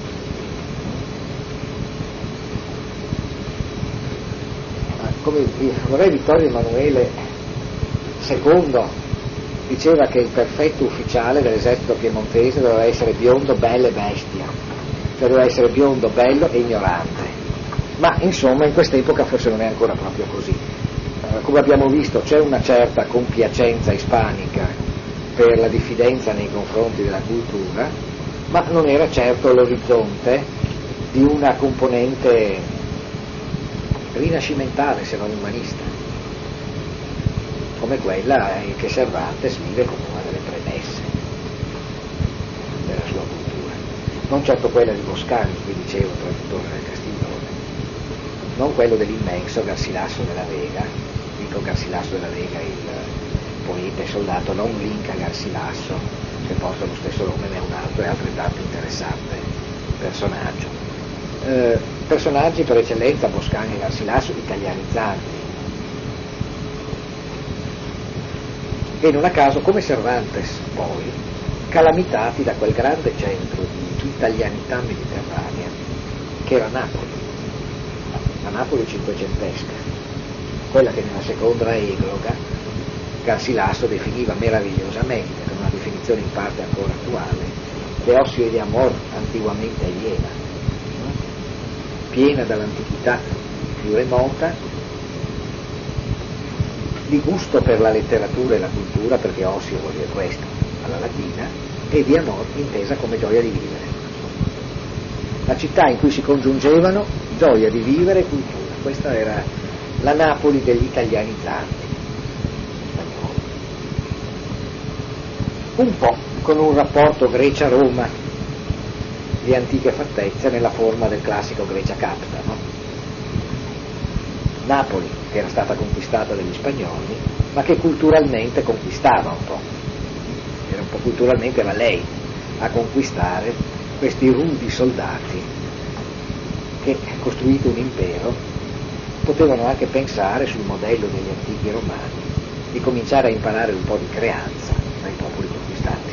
Come il re Vittorio Emanuele II diceva che il perfetto ufficiale dell'esercito piemontese doveva essere biondo, bello e bestia, cioè doveva essere biondo, bello e ignorante, ma insomma in quest'epoca forse non è ancora proprio così. Come abbiamo visto c'è una certa compiacenza ispanica per la diffidenza nei confronti della cultura, ma non era certo l'orizzonte di una componente rinascimentale se non umanista, come quella che Cervantes vive come una delle premesse della sua cultura, non certo quella di Boscani, vi dicevo, traduttore del Castiglione, non quello dell'immenso Garcilaso della Vega, dico Garcilaso della Vega il poeta e soldato, non l'Inca Garcilaso che porta lo stesso nome, ma è un altro e altrettanto interessante personaggio. Personaggi per eccellenza, Boscani e Garcilaso, italianizzanti, e non a caso come Cervantes poi calamitati da quel grande centro di italianità mediterranea che era Napoli, la Napoli cinquecentesca, quella che nella seconda egloga Garcilaso definiva meravigliosamente, con una definizione in parte ancora attuale, de ocio e de amor antiguamente llena, piena dall'antichità più remota, di gusto per la letteratura e la cultura, perché ocio vuol dire questo, alla latina, e di amor intesa come gioia di vivere. La città in cui si congiungevano gioia di vivere e cultura. Questa era la Napoli degli italianizzanti spagnoli. Un po' con un rapporto Grecia-Roma di antiche fattezze nella forma del classico Grecia capta, no? Napoli, che era stata conquistata dagli spagnoli, ma che culturalmente conquistava un po'. Era un po' culturalmente, era lei a conquistare questi rudi soldati che, costruito un impero, potevano anche pensare sul modello degli antichi romani di cominciare a imparare un po' di creanza dai popoli conquistati.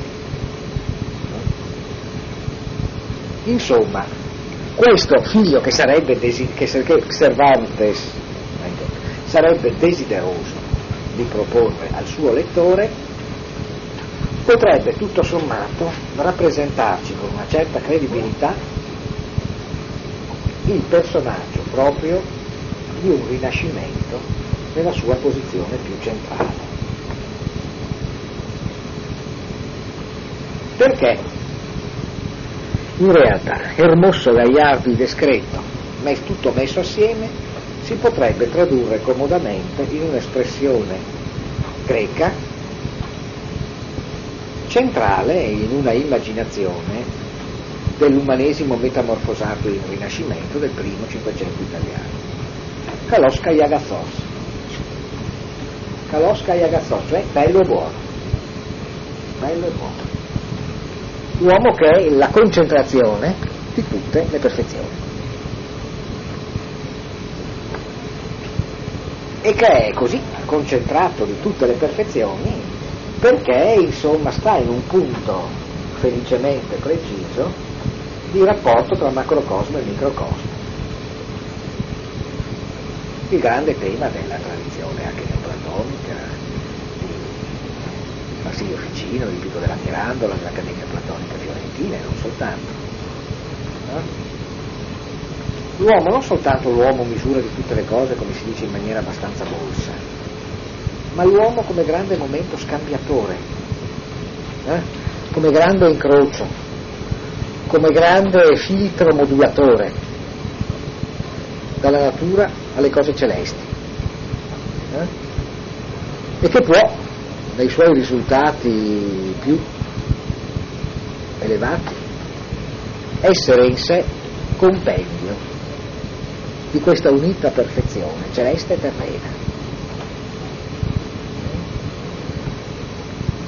Insomma, questo figlio che Cervantes sarebbe desideroso di proporre al suo lettore potrebbe tutto sommato rappresentarci con una certa credibilità il personaggio proprio di un Rinascimento nella sua posizione più centrale. Perché in realtà Hermoso, Gaiardo e Discreto, tutto messo assieme, si potrebbe tradurre comodamente in un'espressione greca centrale e in una immaginazione dell'umanesimo metamorfosato in Rinascimento del primo Cinquecento italiano. Kalos kai agathos. Kalos kai agathos, cioè bello e buono. Bello e buono. L'uomo che è la concentrazione di tutte le perfezioni e che è così concentrato di tutte le perfezioni perché insomma sta in un punto felicemente preciso di rapporto tra macrocosmo e microcosmo, il grande tema della tradizione anche neoplatonica di Marsilio Ficino, di Pico della Mirandola, dell'Accademia Platonica Fiorentina e non soltanto. L'uomo, non soltanto l'uomo misura di tutte le cose, come si dice in maniera abbastanza bolsa, ma l'uomo come grande momento scambiatore, come grande incrocio, come grande filtro modulatore dalla natura alle cose celesti, e che può, nei suoi risultati più elevati, essere in sé compendio di questa unita perfezione celeste e terrena.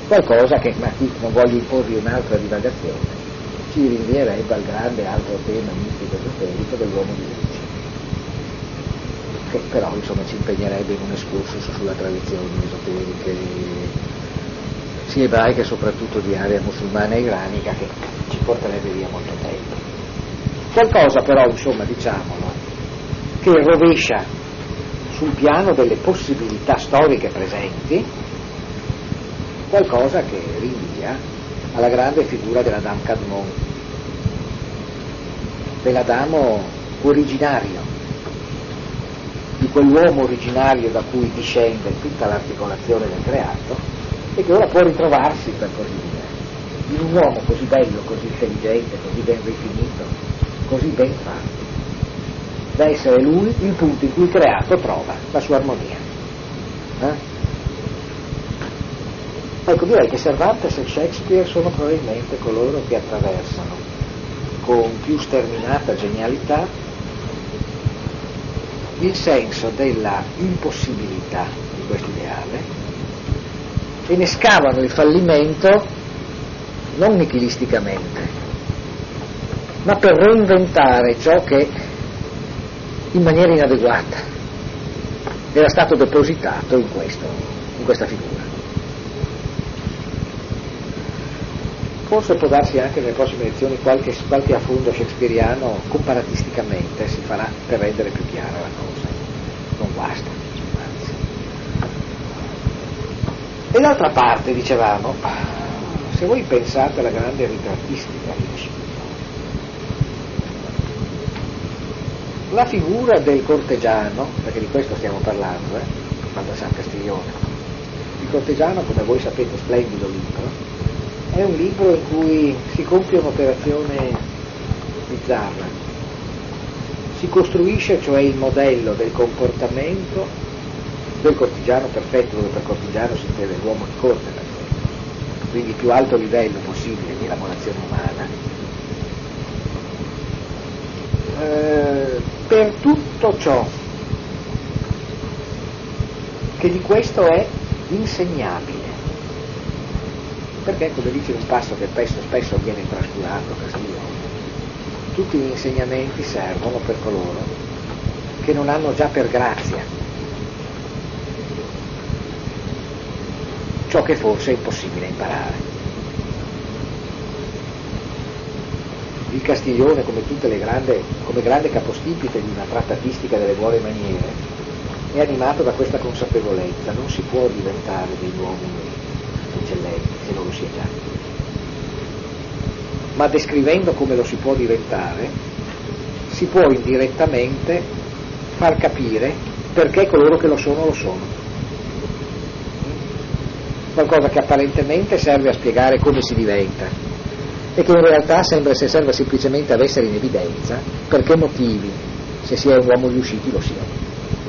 qualcosa che, ma qui non voglio imporvi un'altra divagazione, ci rinvierebbe al grande altro tema mistico esoterico dell'uomo di origine, che però insomma ci impegnerebbe in un excursus sulla tradizioni esoteriche sia ebraiche soprattutto di area musulmana e iranica, che ci porterebbe via molto tempo. Qualcosa però, insomma, diciamolo, che rovescia sul piano delle possibilità storiche presenti, qualcosa che rinvia alla grande figura dell'Adam Kadmon, dell'Adamo originario, di quell'uomo originario da cui discende tutta l'articolazione del creato e che ora può ritrovarsi, per così dire, in un uomo così bello, così intelligente, così ben rifinito, così ben fatto, da essere lui il punto in cui il creato trova la sua armonia. Ecco, direi che Cervantes e Shakespeare sono probabilmente coloro che attraversano con più sterminata genialità il senso della impossibilità di questo ideale e ne scavano il fallimento non nichilisticamente, ma per reinventare ciò che in maniera inadeguata era stato depositato in questa figura. Forse può darsi anche nelle prossime lezioni qualche affondo shakespeariano comparatisticamente si farà per rendere più chiara la cosa, non guasta, anzi. E d'altra parte, dicevamo, se voi pensate alla grande ritrattistica di Shakespeare, la figura del corteggiano, perché di questo stiamo parlando, quando San Castiglione, il corteggiano, come voi sapete, splendido libro, è un libro in cui si compie un'operazione bizzarra, si costruisce cioè il modello del comportamento del cortigiano perfetto, dove per cortigiano si intende l'uomo di corte perfetto, quindi il più alto livello possibile di elaborazione umana, per tutto ciò che di questo è insegnabile, perché, come dice un passo che spesso viene trascurato, tutti gli insegnamenti servono per coloro che non hanno già per grazia ciò che forse è impossibile imparare. Il Castiglione, come grande capostipite di una trattatistica delle buone maniere, è animato da questa consapevolezza: non si può diventare dei uomini eccellenti se non lo si è già, ma descrivendo come lo si può diventare si può indirettamente far capire perché coloro che lo sono, qualcosa che apparentemente serve a spiegare come si diventa e che in realtà serve semplicemente ad essere in evidenza per che motivi, se si è un uomo riusciti, lo si è.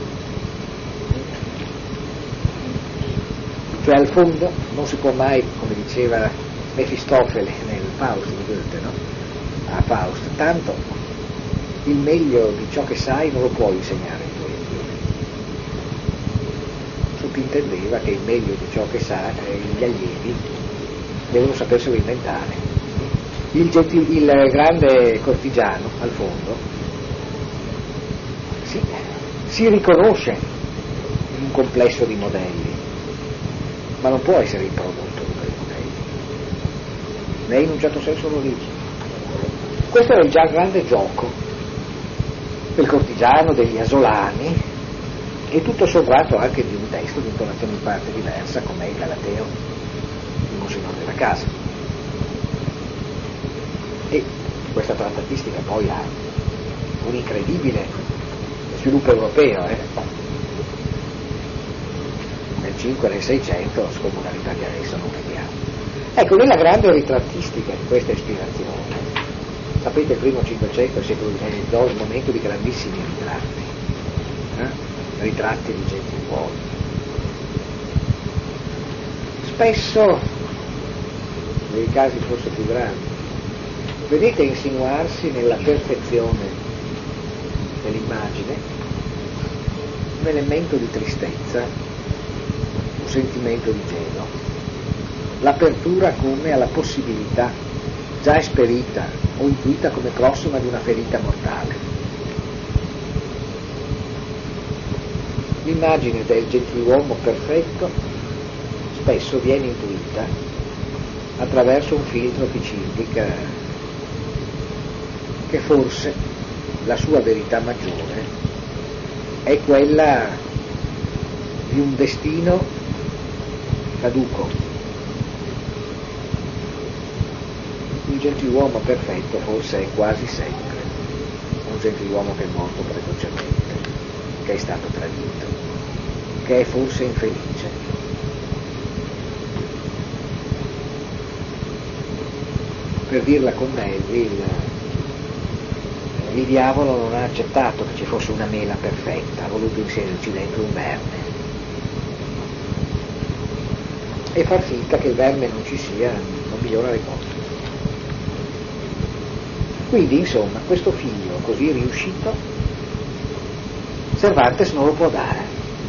Cioè al fondo non si può mai, come diceva Mefistofele nel Faust di Goethe, no? A Faust, tanto il meglio di ciò che sai non lo puoi insegnare ai tuoi allievi. Sottintendeva che il meglio di ciò che sa gli allievi devono saperselo inventare. Il grande cortigiano al fondo si riconosce in un complesso di modelli, ma non può essere il prodotto di quei modelli, né in un certo senso l'origine. Questo era già il grande gioco del cortigiano, degli asolani e tutto sommato anche di un testo di intonazione in parte diversa come il Galateo di Monsignor della Casa. E questa trattatistica poi ha un incredibile sviluppo europeo, nel 5 e nel 600, scomunalità che adesso non vediamo. Ecco, nella grande ritrattistica di questa ispirazione, sapete, il primo 500 è il momento di grandissimi ritratti di gentiluomini. Spesso, nei casi forse più grandi, vedete insinuarsi nella perfezione dell'immagine un elemento di tristezza, un sentimento di gelo, l'apertura come alla possibilità già esperita o intuita come prossima di una ferita mortale. L'immagine del gentiluomo perfetto spesso viene intuita attraverso un filtro che ci indica che forse la sua verità maggiore è quella di un destino caduco. Il gentiluomo perfetto forse è quasi sempre un gentiluomo che è morto precocemente, che è stato tradito, che è forse infelice. Per dirla con Melville, il diavolo non ha accettato che ci fosse una mela perfetta, ha voluto inserirci dentro un verme e far finta che il verme non ci sia non migliora le cose. Quindi insomma questo figlio così riuscito Cervantes non lo può dare.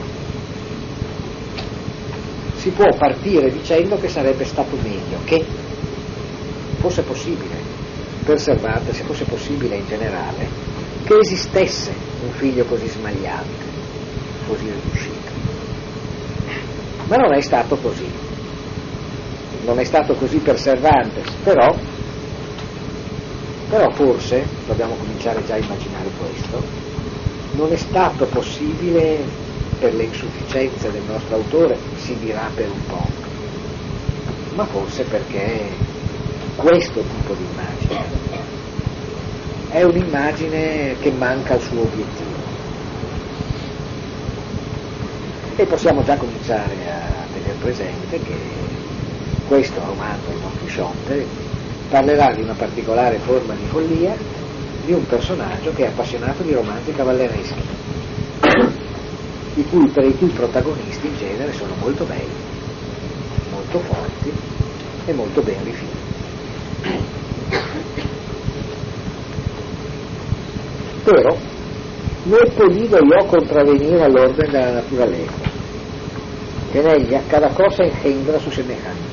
Si può partire dicendo che sarebbe stato meglio che fosse possibile per Cervantes, se fosse possibile in generale, che esistesse un figlio così smagliante, così riuscito. Ma non è stato così. Non è stato così per Cervantes, però forse, dobbiamo cominciare già a immaginare questo, non è stato possibile per le insufficienze del nostro autore, si dirà per un po', ma forse perché questo tipo di immagine è un'immagine che manca al suo obiettivo. E possiamo già cominciare a tenere presente che questo romanzo di Don Chisciotte parlerà di una particolare forma di follia di un personaggio che è appassionato di romanzi cavallereschi, per i cui protagonisti in genere sono molto belli, molto forti e molto ben rifiniti. Però non podido io contravenire all'ordine della naturalezza, che negli a cada cosa engendra su semejante.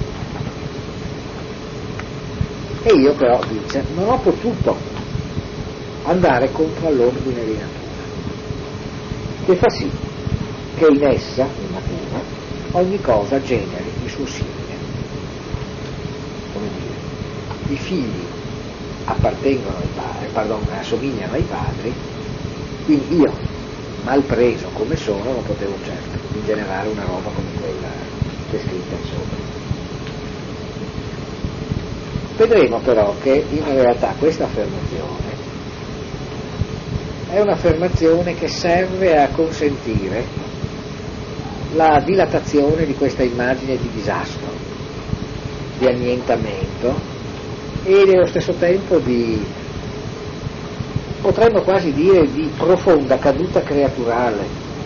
E io però, dice, non ho potuto andare contro all'ordine di natura, che fa sì che in essa, in natura, ogni cosa generi il suo simile. Come dire, i figli appartengono ai padri, assomigliano ai padri, quindi io, mal preso come sono, non potevo certo generare una roba come quella descritta sopra. Vedremo però che in realtà questa affermazione è un'affermazione che serve a consentire la dilatazione di questa immagine di disastro, di annientamento e nello stesso tempo di, potremmo quasi dire, di profonda caduta creaturale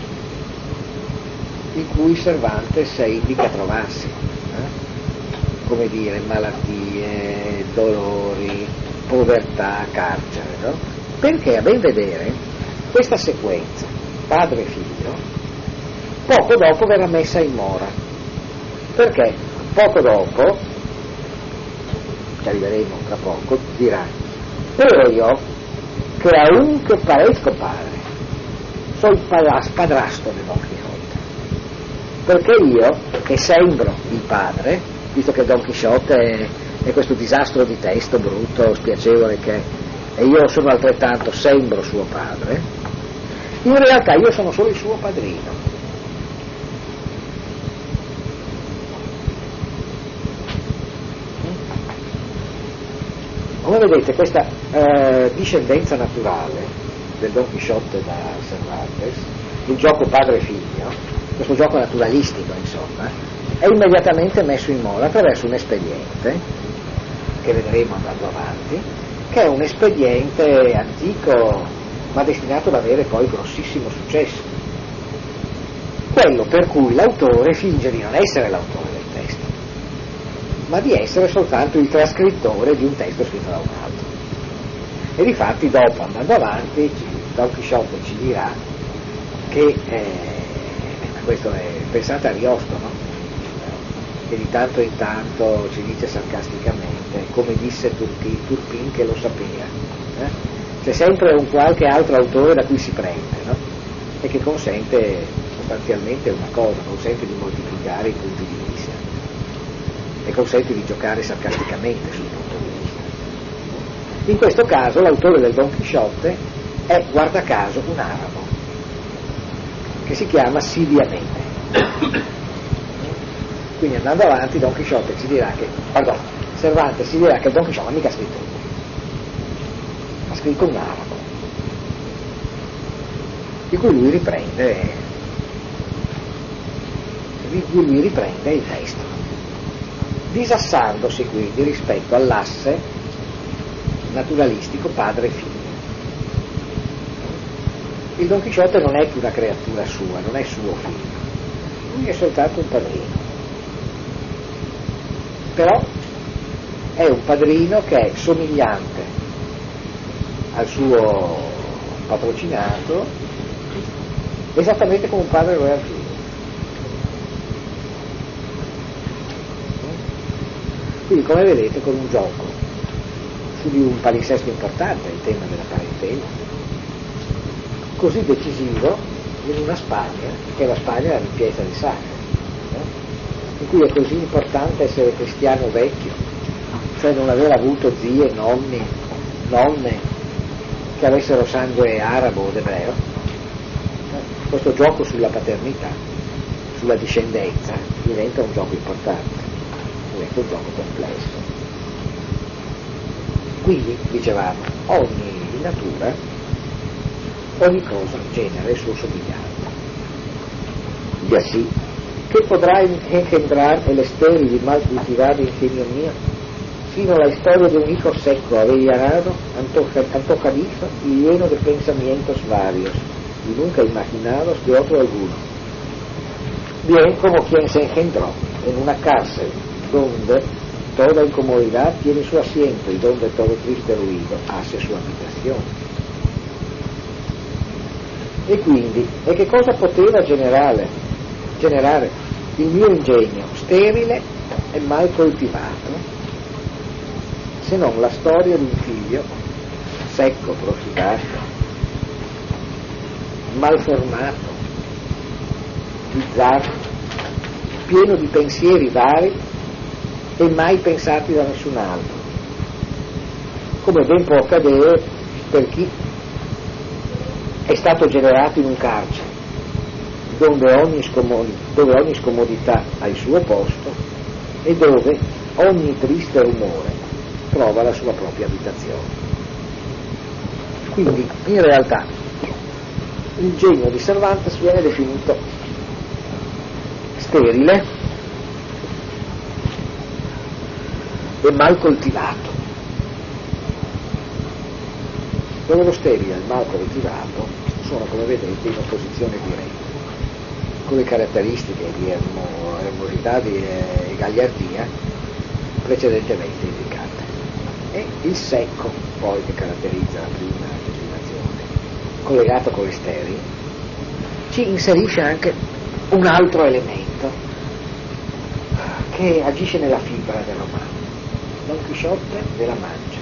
in cui Cervantes indica trovarsi. Come dire, malattie, dolori, povertà, carcere, no? Perché a ben vedere questa sequenza, padre e figlio, poco dopo verrà messa in mora. Perché poco dopo, ci arriveremo tra poco, dirà: però io, che aunque parezco padre, sono padrasto di Don Chisciotte, perché io, che sembro il padre, visto che Don Chisciotte è questo disastro di testo brutto, spiacevole che è, e io sono altrettanto, sembro suo padre, in realtà io sono solo il suo padrino. Come vedete, questa discendenza naturale del Don Chisciotte da Cervantes, il gioco padre-figlio, questo gioco naturalistico insomma, è immediatamente messo in molla attraverso un espediente che vedremo andando avanti, che è un espediente antico ma destinato ad avere poi grossissimo successo, quello per cui l'autore finge di non essere l'autore del testo, ma di essere soltanto il trascrittore di un testo scritto da un altro. E difatti dopo, andando avanti, Don Chisciotte ci dirà che questo è, pensate a Ariosto, no? che di tanto in tanto ci dice sarcasticamente, come disse Turpin che lo sapeva. C'è sempre un qualche altro autore da cui si prende, no? E che consente sostanzialmente una cosa, consente di moltiplicare i punti di vista e consente di giocare sarcasticamente sul punto di vista. In questo caso l'autore del Don Chisciotte è, guarda caso, un arabo che si chiama Sidi Ahmed. Quindi andando avanti Don Chisciotte ci dirà che, Cervantes si dirà che Don Chisciotte non ha mica scritto lui, ha scritto un arabo di cui lui riprende il testo, disassandosi quindi rispetto all'asse naturalistico padre e figlio. Il Don Chisciotte non è più una creatura sua, non è suo figlio, lui è soltanto un padrino, però è un padrino che è somigliante al suo patrocinato esattamente come un padre lo è al figlio. Quindi, come vedete, con un gioco su di un palinsesto importante, il tema della parentela, così decisivo in una Spagna che è la Spagna della limpiezza di sangue, in cui è così importante essere cristiano vecchio, cioè non aver avuto zie, nonni, nonne che avessero sangue arabo o ebreo. Questo gioco sulla paternità, sulla discendenza, diventa un gioco importante, diventa un gioco complesso. Quindi, dicevamo, ogni natura, ogni cosa genera il suo somigliante. Y así, ¿qué podrá engendrar el estéril y mal cultivado ingenio mío, sino la historia de un hijo seco, avellanado, antojadizo y lleno de pensamientos varios y nunca imaginados de otro alguno? Bien como quien se engendró en una cárcel donde toda incomodidad tiene su asiento y donde todo triste ruido hace su abitazione. E quindi, e che cosa poteva generare il mio ingegno sterile e mal coltivato, se non la storia di un figlio secco, profilato, malformato, bizzarro, pieno di pensieri vari e mai pensati da nessun altro, come ben può accadere per chi è stato generato in un carcere, dove ogni scomodità ha il suo posto e dove ogni triste rumore trova la sua propria abitazione. Quindi, in realtà, il genio di Cervantes viene definito sterile e mal coltivato. Dove lo sterile e il mal coltivato sono, come vedete, in opposizione diretta, con le caratteristiche di ermosità e gagliardia precedentemente indicate. E il secco, poi, che caratterizza la prima declinazione, collegato con le sterili, ci inserisce anche un altro elemento che agisce nella fibra del romanzo, Don Chisciotte della Mancia.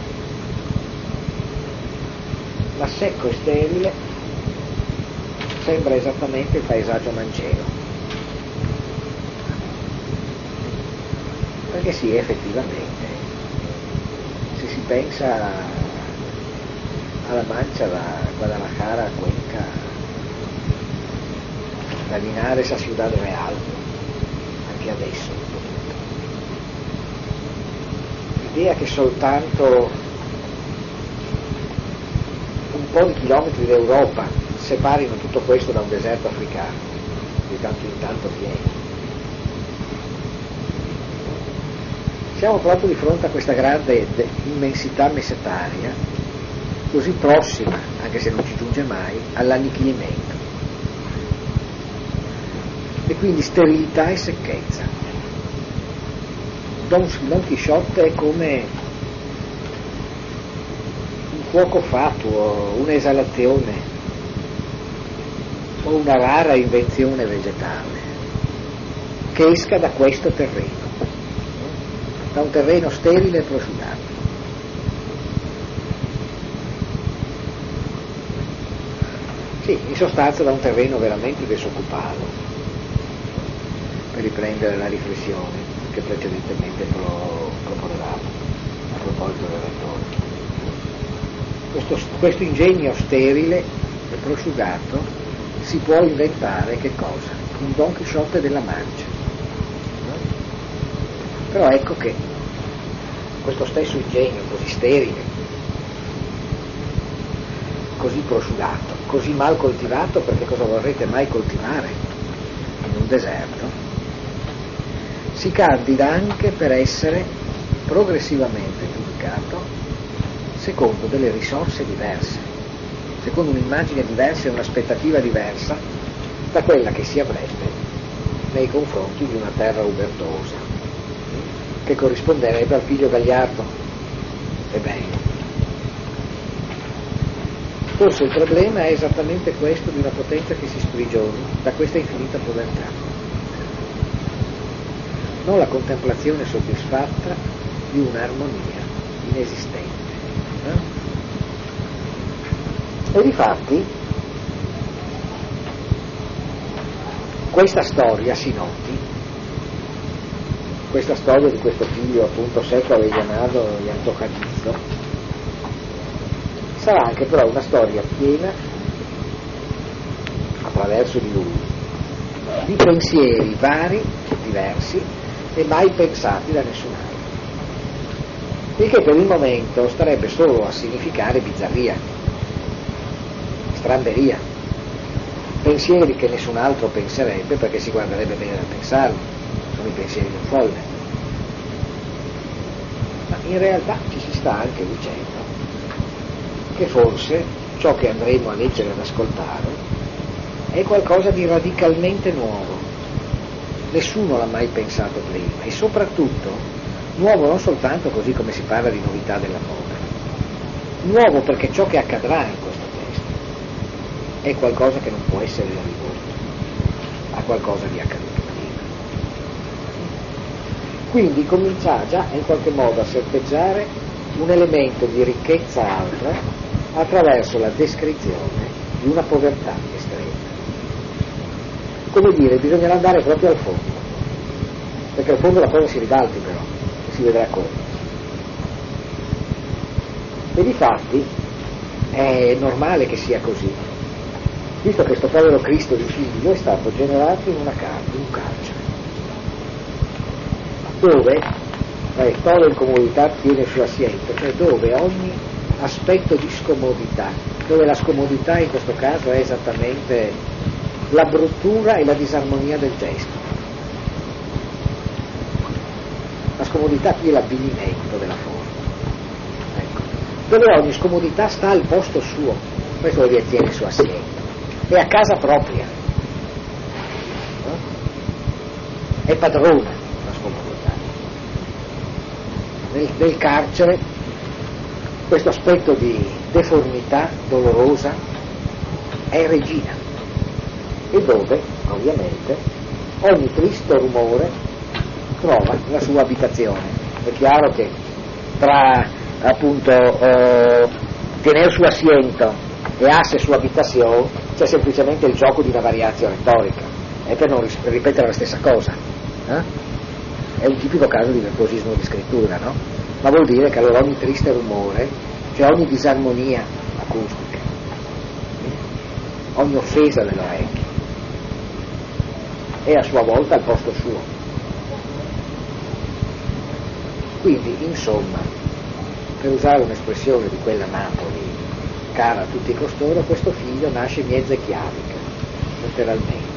La secco e sterile sembra esattamente il paesaggio mancero, perché sì, effettivamente, se si pensa alla Mancia, la Guadalajara, Cuenca, la Linares, a Ciudad Real, anche adesso, l'idea che soltanto un po' di chilometri d'Europa separino tutto questo da un deserto africano, di tanto in tanto viene. Siamo proprio di fronte a questa grande immensità messetaria, così prossima, anche se non ci giunge mai, all'annichilimento. E quindi sterilità e secchezza. Don Chisciotte è come un fuoco fatuo, un'esalazione o una rara invenzione vegetale che esca da questo terreno. da un terreno sterile e prosciugato. Sì, in sostanza da un terreno veramente disoccupato, per riprendere la riflessione che precedentemente proponevamo a proposito del rettore. Questo ingegno sterile e prosciugato si può inventare che cosa? Un Don Chisciotte della Mancia. No? Però ecco che questo stesso ingegno così sterile, così prosciugato, così mal coltivato, perché cosa vorrete mai coltivare in un deserto, si candida anche per essere progressivamente giudicato secondo delle risorse diverse, secondo un'immagine diversa e un'aspettativa diversa da quella che si avrebbe nei confronti di una terra ubertosa, che corrisponderebbe al figlio gagliardo. Ebbene, forse il problema è esattamente questo di una potenza che si sprigiona da questa infinita povertà. Non la contemplazione soddisfatta di un'armonia inesistente. E difatti questa storia si noti, questa storia di questo figlio appunto secco, aveglianato e antojadizo, sarà anche però una storia piena, attraverso di lui, di pensieri vari, diversi e mai pensati da nessun altro, il che per il momento starebbe solo a significare bizzarria, stramberia, pensieri che nessun altro penserebbe perché si guarderebbe bene da pensarli, sono i pensieri di un folle. Ma in realtà ci si sta anche dicendo che forse ciò che andremo a leggere e ad ascoltare è qualcosa di radicalmente nuovo, nessuno l'ha mai pensato prima, e soprattutto nuovo non soltanto così come si parla di novità dell'amore, nuovo perché ciò che accadrà in questo testo è qualcosa che non può essere ridotto a qualcosa di accaduto prima. Quindi comincia già in qualche modo a serpeggiare un elemento di ricchezza altra attraverso la descrizione di una povertà estrema. Come dire, bisognerà andare proprio al fondo, perché al fondo la cosa si ribalti però, si vedrà come. E difatti è normale che sia così, visto che questo povero Cristo di figlio è stato generato in un carcere, dove toda incomodità tiene il suo assento, cioè dove ogni aspetto di scomodità, dove la scomodità in questo caso è esattamente la bruttura e la disarmonia del gesto. La scomodità qui è l'avvilimento della forma, ecco. Dove ogni scomodità sta al posto suo, questo vuol dire tiene il suo assento, è a casa propria, no? È padrona la scomodità. Nel carcere questo aspetto di deformità dolorosa è regina, e dove ovviamente ogni triste rumore trova la sua abitazione. È chiaro che tra appunto tenere su asiento e asse su abitazione c'è semplicemente il gioco di una variazione retorica, è per non ripetere la stessa cosa, è un tipico caso di virtuosismo di scrittura, no? Ma vuol dire che allora ogni triste rumore, cioè ogni disarmonia acustica, ogni offesa delle orecchie è a sua volta al posto suo. Quindi, insomma, per usare un'espressione di quella Napoli cara a tutti costoro, questo figlio nasce miezza chiavica, letteralmente.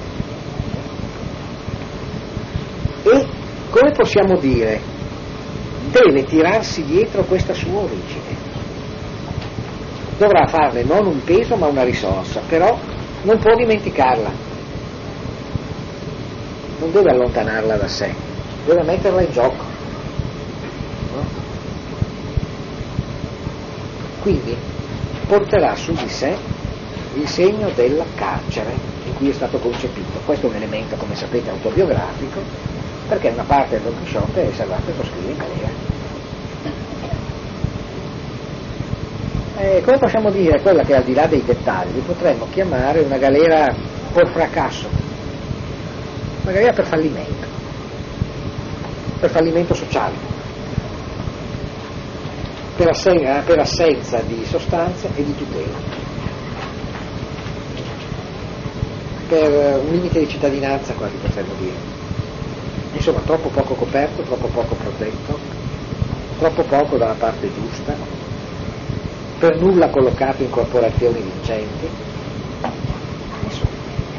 E, come possiamo dire, deve tirarsi dietro questa sua origine. Dovrà farne non un peso ma una risorsa, però non può dimenticarla. Non deve allontanarla da sé, deve metterla in gioco. No? Quindi porterà su di sé il segno del carcere in cui è stato concepito. Questo è un elemento, come sapete, autobiografico, perché una parte del Don Chisciotte Cervantes lo scrive in galera. Come possiamo dire, quella che al di là dei dettagli potremmo chiamare una galera por fracasso, una galera per fallimento sociale, per assenza di sostanza e di tutela, per un limite di cittadinanza quasi potremmo dire, insomma troppo poco coperto, troppo poco protetto, troppo poco dalla parte giusta, per nulla collocato in corporazioni vincenti, insomma.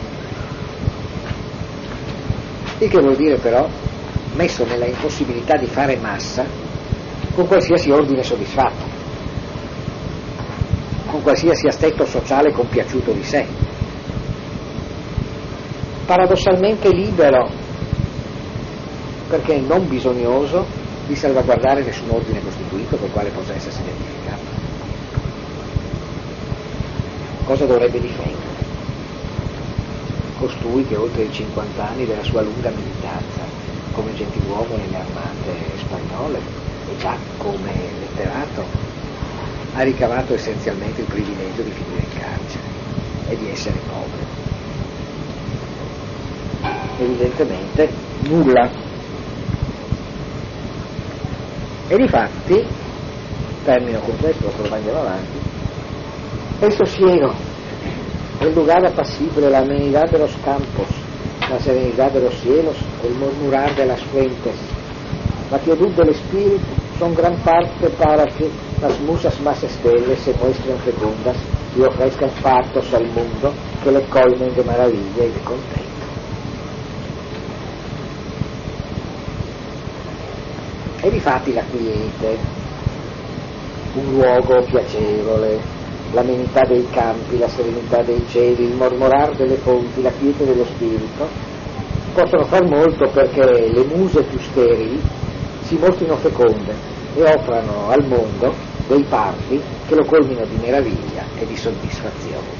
Il che vuol dire però messo nella impossibilità di fare massa con qualsiasi ordine soddisfatto, con qualsiasi aspetto sociale compiaciuto di sé, paradossalmente libero perché non bisognoso di salvaguardare nessun ordine costituito col quale possa essersi identificato. Cosa dovrebbe difendere? Costui che oltre i 50 anni della sua lunga militanza come gentiluomo nelle armate spagnole e già come letterato ha ricavato essenzialmente il privilegio di finire in carcere e di essere povero. Evidentemente nulla. E difatti, termino con questo, poi andiamo avanti, el sosiego, el lugar apacible, la amenidad de los campos, la serenidad de los cielos, el murmurar de las fuentes, la quietud del espíritu son gran parte para que las musas más esteles se muestren fecundas y ofrezcan partos al mundo que le colmen de maravilla y de contento. E difatti la quiete, un luogo piacevole, l'amenità dei campi, la serenità dei cieli, il mormorar delle fonti, la quiete dello spirito, possono far molto perché le muse più sterili si mostrino feconde e offrano al mondo dei parti che lo colmino di meraviglia e di soddisfazione.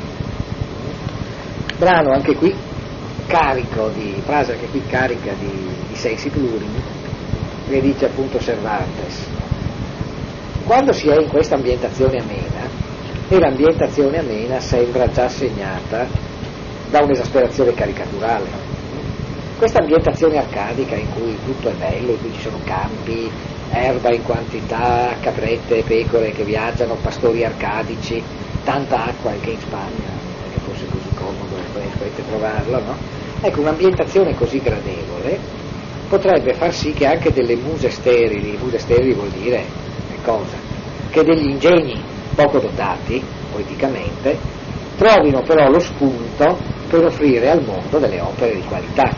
Brano anche qui carico di, frase anche qui carica di sensi plurimi, che dice appunto Cervantes. Quando si è in questa ambientazione amena, e l'ambientazione amena sembra già segnata da un'esasperazione caricaturale. Questa ambientazione arcadica in cui tutto è bello, in cui ci sono campi, erba in quantità, caprette, pecore che viaggiano, pastori arcadici, tanta acqua anche in Spagna, che fosse così comodo e frequente trovarlo, no? Ecco, un'ambientazione così gradevole potrebbe far sì che anche delle muse sterili vuol dire cosa? Che degli ingegni poco dotati, poeticamente, trovino però lo spunto per offrire al mondo delle opere di qualità.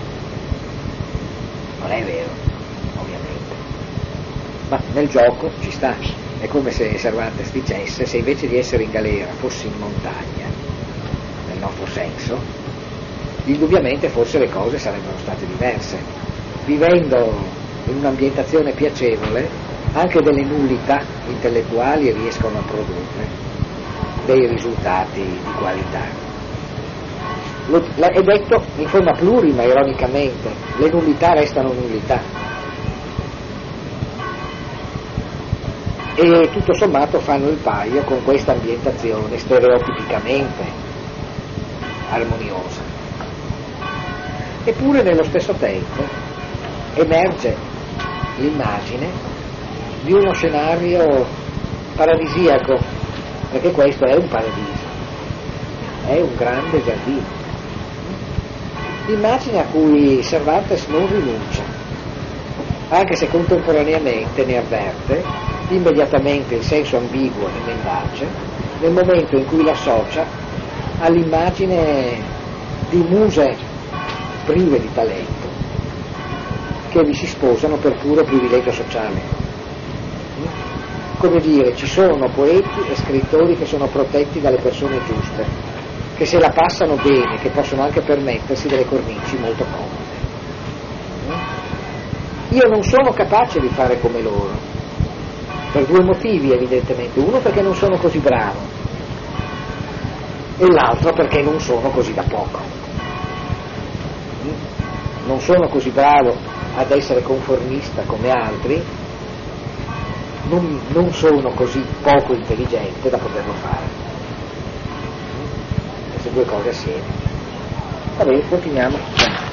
Non è vero, ovviamente, ma nel gioco ci sta. È come se Cervantes dicesse: se invece di essere in galera fossi in montagna, nel nostro senso, indubbiamente forse le cose sarebbero state diverse. Vivendo in un'ambientazione piacevole, anche delle nullità intellettuali riescono a produrre dei risultati di qualità. È detto in forma plurima, ironicamente, le nullità restano nullità. E tutto sommato fanno il paio con questa ambientazione stereotipicamente armoniosa. Eppure nello stesso tempo emerge l'immagine di uno scenario paradisiaco, perché questo è un paradiso, è un grande giardino, immagine a cui Cervantes non rinuncia, anche se contemporaneamente ne avverte immediatamente il senso ambiguo e mendace nel momento in cui l'associa all'immagine di muse prive di talento che vi si sposano per puro privilegio sociale. Come dire, ci sono poeti e scrittori che sono protetti dalle persone giuste, che se la passano bene, che possono anche permettersi delle cornici molto comode. Io non sono capace di fare come loro, per due motivi evidentemente: uno perché non sono così bravo e l'altro perché non sono così da poco. non sono così bravo ad essere conformista come altri, non sono così poco intelligente da poterlo fare. Queste due cose assieme. Va bene, continuiamo.